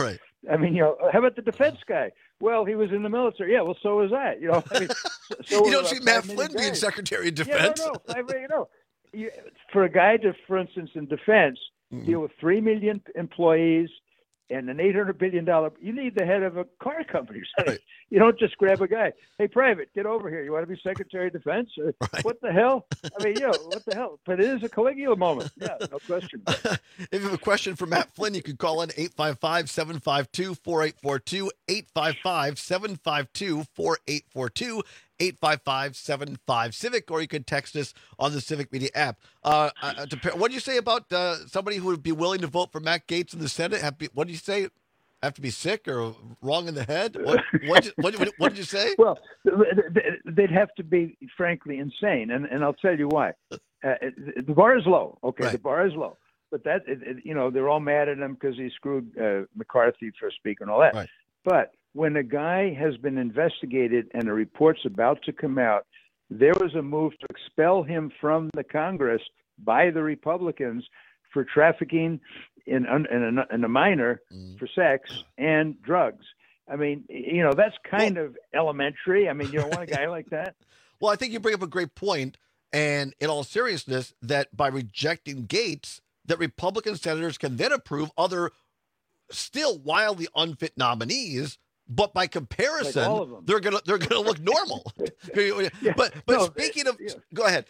I mean, you know, how about the defense guy? Well, he was in the military. Yeah, well, so was I. You know, I mean, so, so you don't see Matt Flynn being guys. Secretary of Defense. Yeah, no, no. I mean, you know, you, for a guy to, for instance, in defense, mm-hmm. deal with three million employees and an eight hundred billion dollars, you need the head of a car company. Right. You don't just grab a guy. Hey, Private, get over here. You want to be Secretary of Defense? Or, right. What the hell? I mean, you know, what the hell? But it is a Caligula moment. Yeah, no question. If you have a question for Matt Flynn, you can call in eight five five, seven five two, four eight four two, eight five five, seven five two, four eight four two, eight five five, seven five Civic, or you can text us on the Civic Media app. Uh, uh, to, what do you say about uh, somebody who would be willing to vote for Matt Gaetz in the Senate? Have be, what do you say? Have to be sick or wrong in the head? What, what, what, what, what did you say? Well, they'd have to be, frankly, insane, and, and I'll tell you why. Uh, the bar is low, okay? Right. The bar is low. But that, it, it, you know, they're all mad at him because he screwed uh, McCarthy for speaking and all that. Right. But when a guy has been investigated and a report's about to come out, there was a move to expel him from the Congress by the Republicans for trafficking in, in, a, in a minor mm. for sex and drugs. I mean, you know, that's kind well, of elementary. I mean, you don't want a guy like that. Well, I think you bring up a great point, and in all seriousness, that by rejecting Gaetz, that Republican senators can then approve other still wildly unfit nominees. But by comparison, like they're gonna they're gonna look normal. yeah, but but no, speaking of, yeah. go ahead.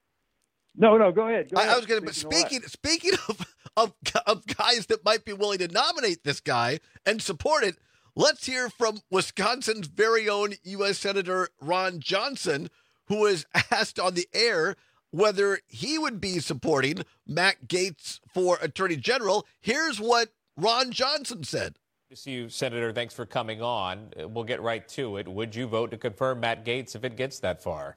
No, no, go ahead. Go I, ahead. I was gonna. But speaking speaking of, of of guys that might be willing to nominate this guy and support it, let's hear from Wisconsin's very own U S Senator Ron Johnson, who was asked on the air whether he would be supporting Matt Gaetz for Attorney General. Here's what Ron Johnson said. To see you, Senator. Thanks for coming on. We'll get right to it. Would you vote to confirm Matt Gaetz if it gets that far?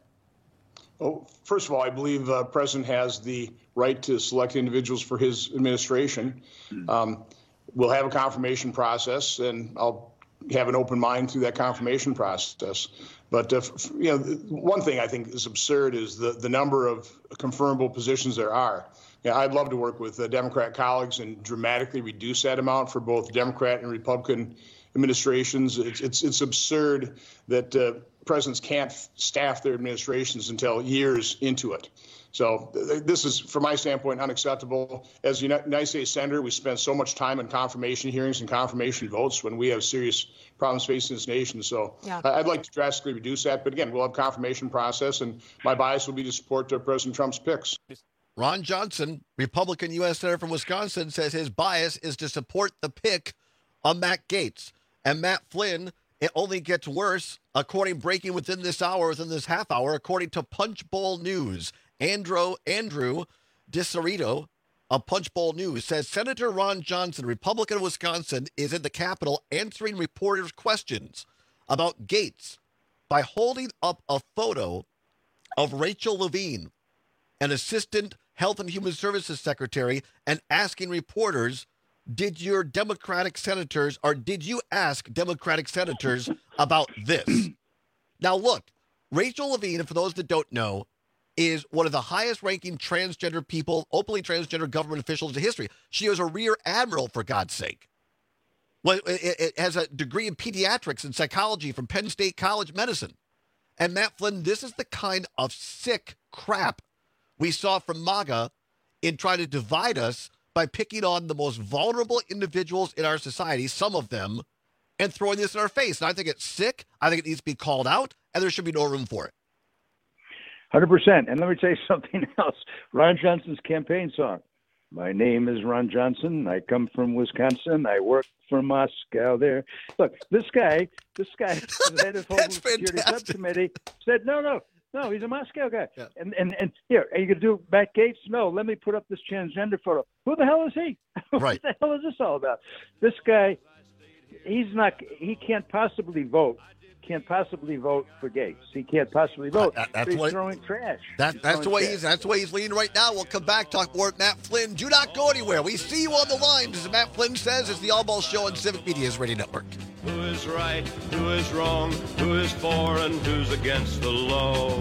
Oh, first of all, I believe the uh, president has the right to select individuals for his administration. Um, we'll have a confirmation process, and I'll have an open mind through that confirmation process. But uh, you know, one thing I think is absurd is the the number of confirmable positions there are. Yeah, I'd love to work with uh, Democrat colleagues and dramatically reduce that amount for both Democrat and Republican administrations. It's it's, it's absurd that uh, presidents can't staff their administrations until years into it. So th- this is, from my standpoint, unacceptable. As a United States Senator, we spend so much time in confirmation hearings and confirmation votes when we have serious problems facing this nation. So yeah. I'd like to drastically reduce that. But again, we'll have confirmation process, and my bias will be to support uh, President Trump's picks. Ron Johnson, Republican U S Senator from Wisconsin, says his bias is to support the pick of Matt Gaetz. And Matt Flynn, it only gets worse, according breaking within this hour, within this half hour, according to Punch Bowl News. Andrew, Andrew DiCerito of Punch Bowl News says Senator Ron Johnson, Republican of Wisconsin, is in the Capitol answering reporters' questions about Gaetz by holding up a photo of Rachel Levine, an assistant Health and Human Services Secretary, and asking reporters, did your Democratic senators, or did you ask Democratic senators about this? Now, look, Rachel Levine, for those that don't know, is one of the highest-ranking transgender people, openly transgender government officials in history. She is a rear admiral, for God's sake. Well, it, it has a degree in pediatrics and psychology from Penn State College Medicine. And Matt Flynn, this is the kind of sick crap we saw from MAGA in trying to divide us by picking on the most vulnerable individuals in our society, some of them, and throwing this in our face. And I think it's sick. I think it needs to be called out, and there should be no room for it. one hundred percent. And let me tell you something else. Ron Johnson's campaign song. My name is Ron Johnson. I come from Wisconsin. I work for Moscow there. Look, this guy, this guy, the head of Homeland Security Subcommittee, said, no, no, no, he's a Moscow guy. Yeah. And, and, and here, are you going to do Matt Gaetz? No, let me put up this transgender photo. Who the hell is he? Right. What the hell is this all about? This guy, he's not, he can't possibly vote. Can't possibly vote for Gaetz. He can't possibly vote. That, that's he's what, throwing trash. That, he's that's throwing the way trash. he's. That's the way he's leaning right now. We'll come back, talk more with Matt Flynn. Do not go anywhere. We see you on the line. As Matt Flynn says, it's the All Ball Show on Civic Media's Radio Network. Who is right? Who is wrong? Who is for and who's against the law?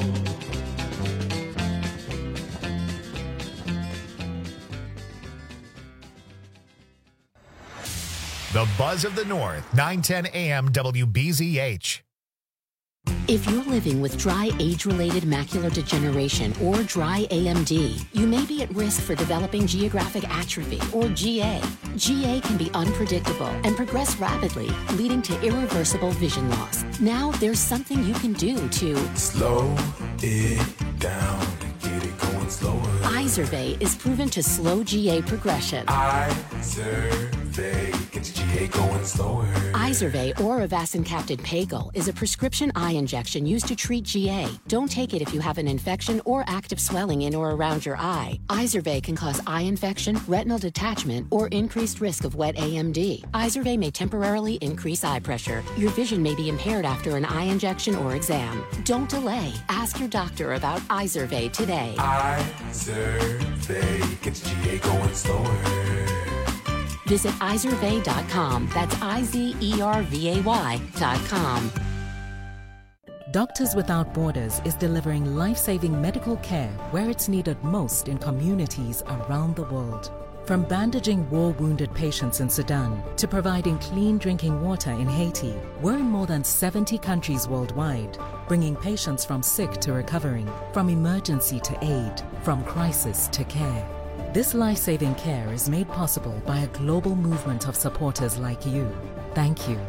The Buzz of the North, nine ten A M W B Z H. If you're living with dry age-related macular degeneration or dry A M D, you may be at risk for developing geographic atrophy or G A. G A can be unpredictable and progress rapidly, leading to irreversible vision loss. Now there's something you can do to slow it down and get it going slower. Izervay is proven to slow G A progression. Izervay gets G A going slower. Izervay or avacincaptad pagel is a prescription eye injection used to treat G A. Don't take it if you have an infection or active swelling in or around your eye. Izervay can cause eye infection, retinal detachment, or increased risk of wet A M D. Izervay may temporarily increase eye pressure. Your vision may be impaired after an eye injection or exam. Don't delay. Ask your doctor about Izervay today. Izervay gets G A going slower. Visit Izervay dot com. That's I Z E R V A Y dot com. Doctors Without Borders is delivering life-saving medical care where it's needed most in communities around the world. From bandaging war-wounded patients in Sudan to providing clean drinking water in Haiti, we're in more than seventy countries worldwide, bringing patients from sick to recovering, from emergency to aid, from crisis to care. This life-saving care is made possible by a global movement of supporters like you. Thank you.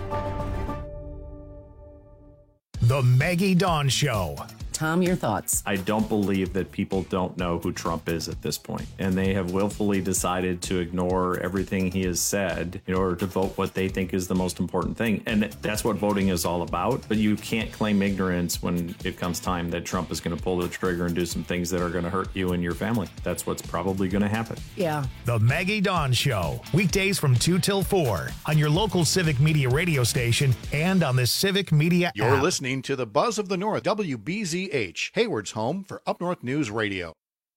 The Maggie Dawn Show. Tom, your thoughts? I don't believe that people don't know who Trump is at this point, and they have willfully decided to ignore everything he has said in order to vote what they think is the most important thing. And that's what voting is all about. But you can't claim ignorance when it comes time that Trump is going to pull the trigger and do some things that are going to hurt you and your family. That's what's probably going to happen. Yeah. The Maggie Dawn Show. Weekdays from two till four on your local Civic Media radio station and on the Civic Media You're app. listening to the Buzz of the North, W B Z H, Hayward's home for Up North News Radio.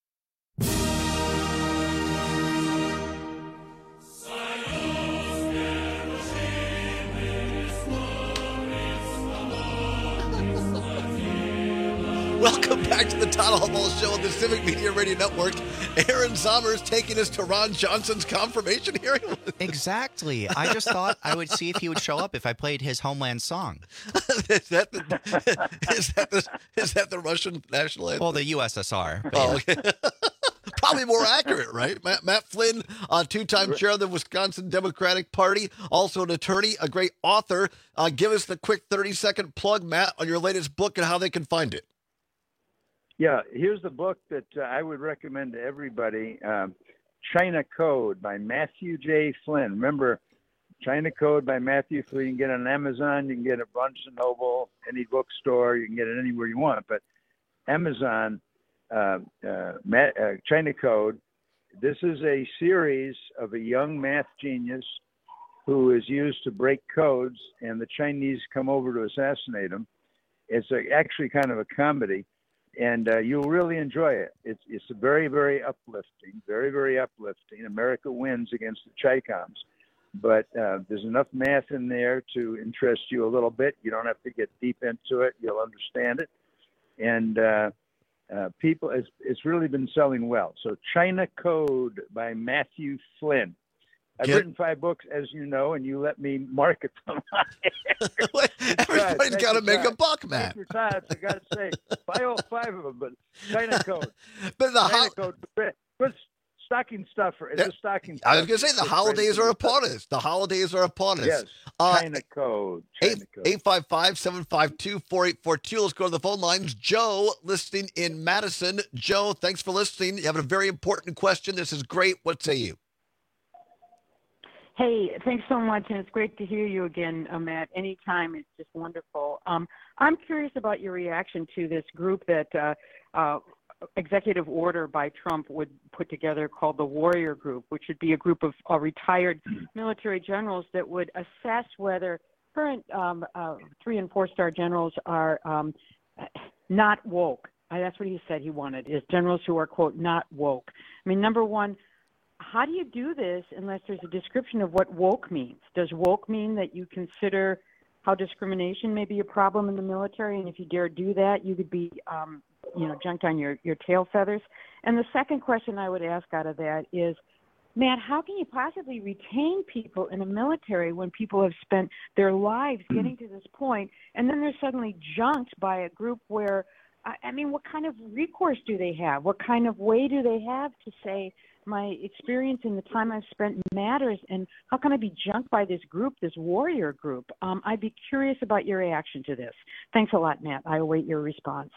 Welcome back to the Todd Hall Show on the Civic Media Radio Network. Aaron Sommers taking us to Ron Johnson's confirmation hearing. Exactly. I just thought I would see if he would show up if I played his Homeland song. is, that the, is, that the, is that the Russian national anthem? Well, the U S S R. Oh, okay. Probably more accurate, right? Matt, Matt Flynn, uh, two-time chair of the Wisconsin Democratic Party, also an attorney, a great author. Uh, give us the quick thirty-second plug, Matt, on your latest book and how they can find it. Yeah, here's the book that uh, I would recommend to everybody, um, China Code by Matthew J. Flynn. Remember, China Code by Matthew Flynn. You can get it on Amazon, you can get it at Barnes and Noble, any bookstore, you can get it anywhere you want. But Amazon, uh, uh, Matt, uh, China Code, this is a series of a young math genius who is used to break codes, and the Chinese come over to assassinate him. It's a, actually kind of a comedy. And uh, you'll really enjoy it. It's it's very, very uplifting, very, very uplifting. America wins against the Chi-Coms. But uh, there's enough math in there to interest you a little bit. You don't have to get deep into it. You'll understand it. And uh, uh, people, it's, it's really been selling well. So China Code by Matthew Flynn. I've Get, written five books, as you know, and you let me market them. Everybody's got to make a buck, Matt. For times, I got to say, buy all five of them, but China Code. But the China ho- Code, good stocking stuffer. It's Yeah. a stocking stuffer. I was going to say the holidays are upon us. The holidays are upon us. Yes, Uh, China Code. China eight, Code. eight five five, seven five two, four eight four two. Let's go to the phone lines. Joe, listening in Madison. Joe, thanks for listening. You have a very important question. This is great. What say you? Hey, thanks so much, and it's great to hear you again, uh, Matt. Anytime, it's just wonderful. Um, I'm curious about your reaction to this group that uh, uh, executive order by Trump would put together called the Warrior Group, which would be a group of uh, retired military generals that would assess whether current um, uh, three- and four-star generals are um, not woke. Uh, that's what he said he wanted, is generals who are, quote, not woke. I mean, number one, how do you do this unless there's a description of what woke means? Does woke mean that you consider how discrimination may be a problem in the military, and if you dare do that, you could be, um, you know, junked on your, your tail feathers? And the second question I would ask out of that is, Matt, how can you possibly retain people in the military when people have spent their lives getting to this point, and then they're suddenly junked by a group where, I mean, what kind of recourse do they have? What kind of way do they have to say, my experience and the time I've spent matters, and how can I be junked by this group, this warrior group? Um, I'd be curious about your reaction to this. Thanks a lot, Matt. I await your response.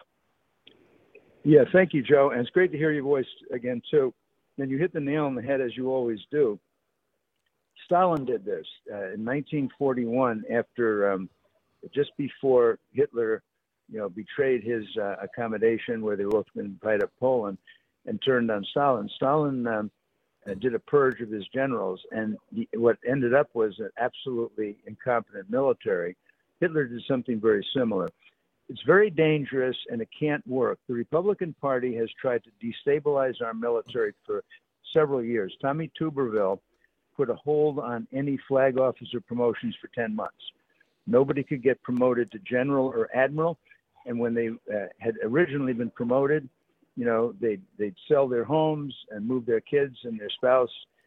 Yeah, thank you, Joe. And it's great to hear your voice again, too. And you hit the nail on the head, as you always do. Stalin did this uh, in nineteen forty-one, after um, just before Hitler, you know, betrayed his uh, accommodation where they were both going to fight up Poland and turned on Stalin. Stalin um, uh, did a purge of his generals, and he, what ended up was an absolutely incompetent military. Hitler did something very similar. It's very dangerous, and it can't work. The Republican Party has tried to destabilize our military for several years. Tommy Tuberville put a hold on any flag officer promotions for ten months. Nobody could get promoted to general or admiral, and when they uh, had originally been promoted, you know, they'd, they'd sell their homes and move their kids and their spouse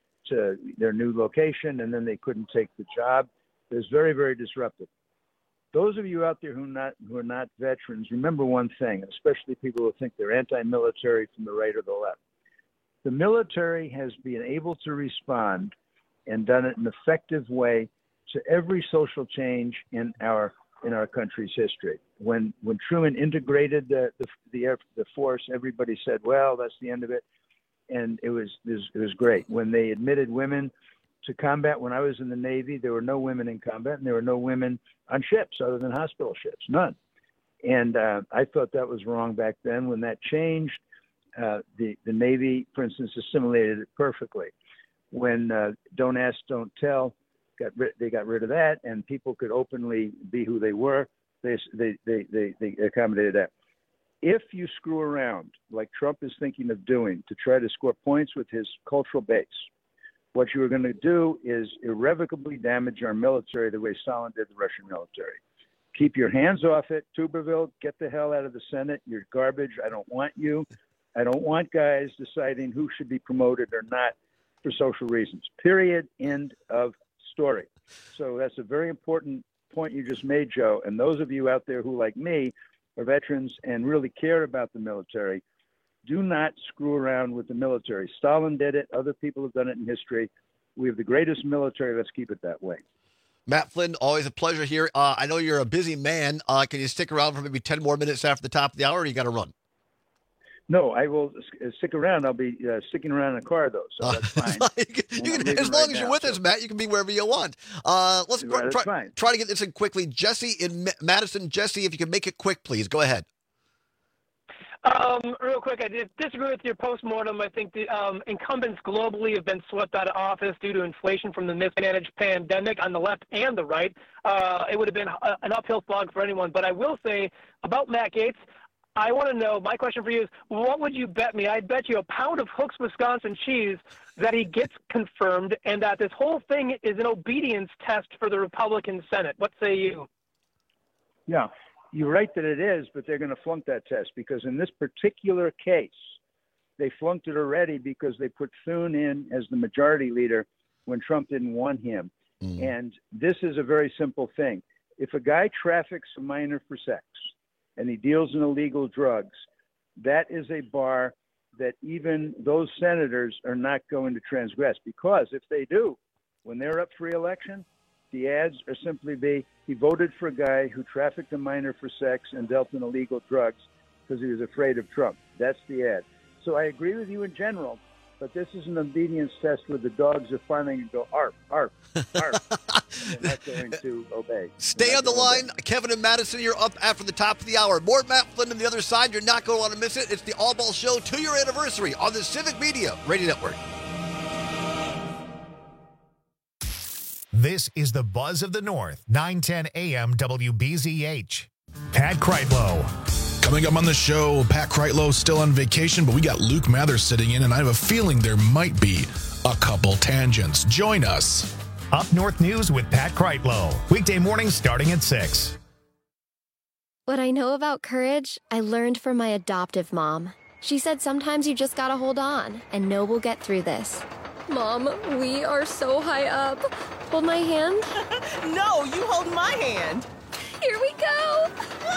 to their new location, and then they couldn't take the job. It was very, very disruptive. Those of you out there who are not who are not veterans, remember one thing, especially people who think they're anti-military from the right or the left. The military has been able to respond and done it in an effective way to every social change in our in our country's history. When when Truman integrated the the the, air, the force, everybody said, "Well, that's the end of it," and it was it was, it was great. When they admitted women to combat, when I was in the Navy, there were no women in combat, and there were no women on ships other than hospital ships, none. And uh, I thought that was wrong back then. When that changed, uh, the, the Navy, for instance, assimilated it perfectly. When uh, Don't Ask, Don't Tell, got rid, they got rid of that, and people could openly be who they were, they, they, they, they, they accommodated that. If you screw around, like Trump is thinking of doing, to try to score points with his cultural base, what you are going to do is irrevocably damage our military the way Stalin did the Russian military. Keep your hands off it. Tuberville, get the hell out of the Senate. You're garbage. I don't want you. I don't want guys deciding who should be promoted or not for social reasons. Period. End of story. So that's a very important point you just made, Joe. And those of you out there who, like me, are veterans and really care about the military, do not screw around with the military. Stalin did it. Other people have done it in history. We have the greatest military. Let's keep it that way. Matt Flynn, always a pleasure here. Uh, I know you're a busy man. Uh, can you stick around for maybe ten more minutes after the top of the hour, or you got to run? No, I will stick around. I'll be uh, sticking around in a car, though, so that's fine. you can, you can, as long right as you're now, with so. us, Matt, you can be wherever you want. Uh, let's right, try, try to get this in quickly. Jesse in M- Madison. Jesse, if you can make it quick, please. Go ahead. Um, real quick, I did disagree with your postmortem. I think the um, incumbents globally have been swept out of office due to inflation from the mismanaged pandemic on the left and the right. Uh, it would have been a, an uphill slog for anyone. But I will say about Matt Gaetz, I want to know, my question for you is, what would you bet me? I'd bet you a pound of Hooks, Wisconsin cheese that he gets confirmed and that this whole thing is an obedience test for the Republican Senate. What say you? Yeah. You're right that it is, but they're going to flunk that test because in this particular case, they flunked it already because they put Thune in as the majority leader when Trump didn't want him. Mm. And this is a very simple thing. If a guy traffics a minor for sex and he deals in illegal drugs, that is a bar that even those senators are not going to transgress, because if they do, when they're up for re-election, the ads are simply be, he voted for a guy who trafficked a minor for sex and dealt in illegal drugs because he was afraid of Trump. That's the ad. So I agree with you in general, but this is an obedience test where the dogs are finally going to go, arf, arf, arf, and they're not going to obey. Stay on the line. Obey. Kevin and Madison, you're up after the top of the hour. More Matt Flynn on the other side. You're not going to want to miss it. It's the All Ball Show two-year anniversary on the Civic Media Radio Network. This is the Buzz of the North, nine ten A M W B Z H. Pat Kreitlow. Coming up on the show, Pat Kreitlow still on vacation, but we got Luke Mather sitting in, and I have a feeling there might be a couple tangents. Join us. Up North News with Pat Kreitlow. Weekday mornings starting at six. What I know about courage, I learned from my adoptive mom. She said sometimes you just gotta hold on and know we'll get through this. Mom, we are so high up. Hold my hand. No, you hold my hand. Here we go.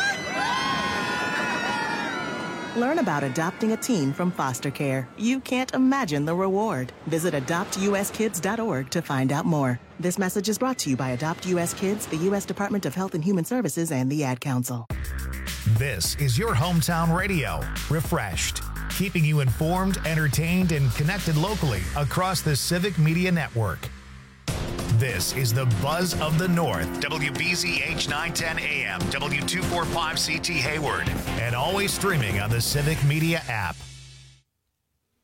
Learn about adopting a teen from foster care. You can't imagine the reward. Visit adopt u s kids dot org to find out more. This message is brought to you by Adopt U S Kids, the U S Department of Health and Human Services, and the Ad Council. This is your hometown radio, refreshed, keeping you informed, entertained, and connected locally across the Civic Media Network. This is the Buzz of the North, W B Z H nine ten A M, W two forty-five C T Hayward, and always streaming on the Civic Media app.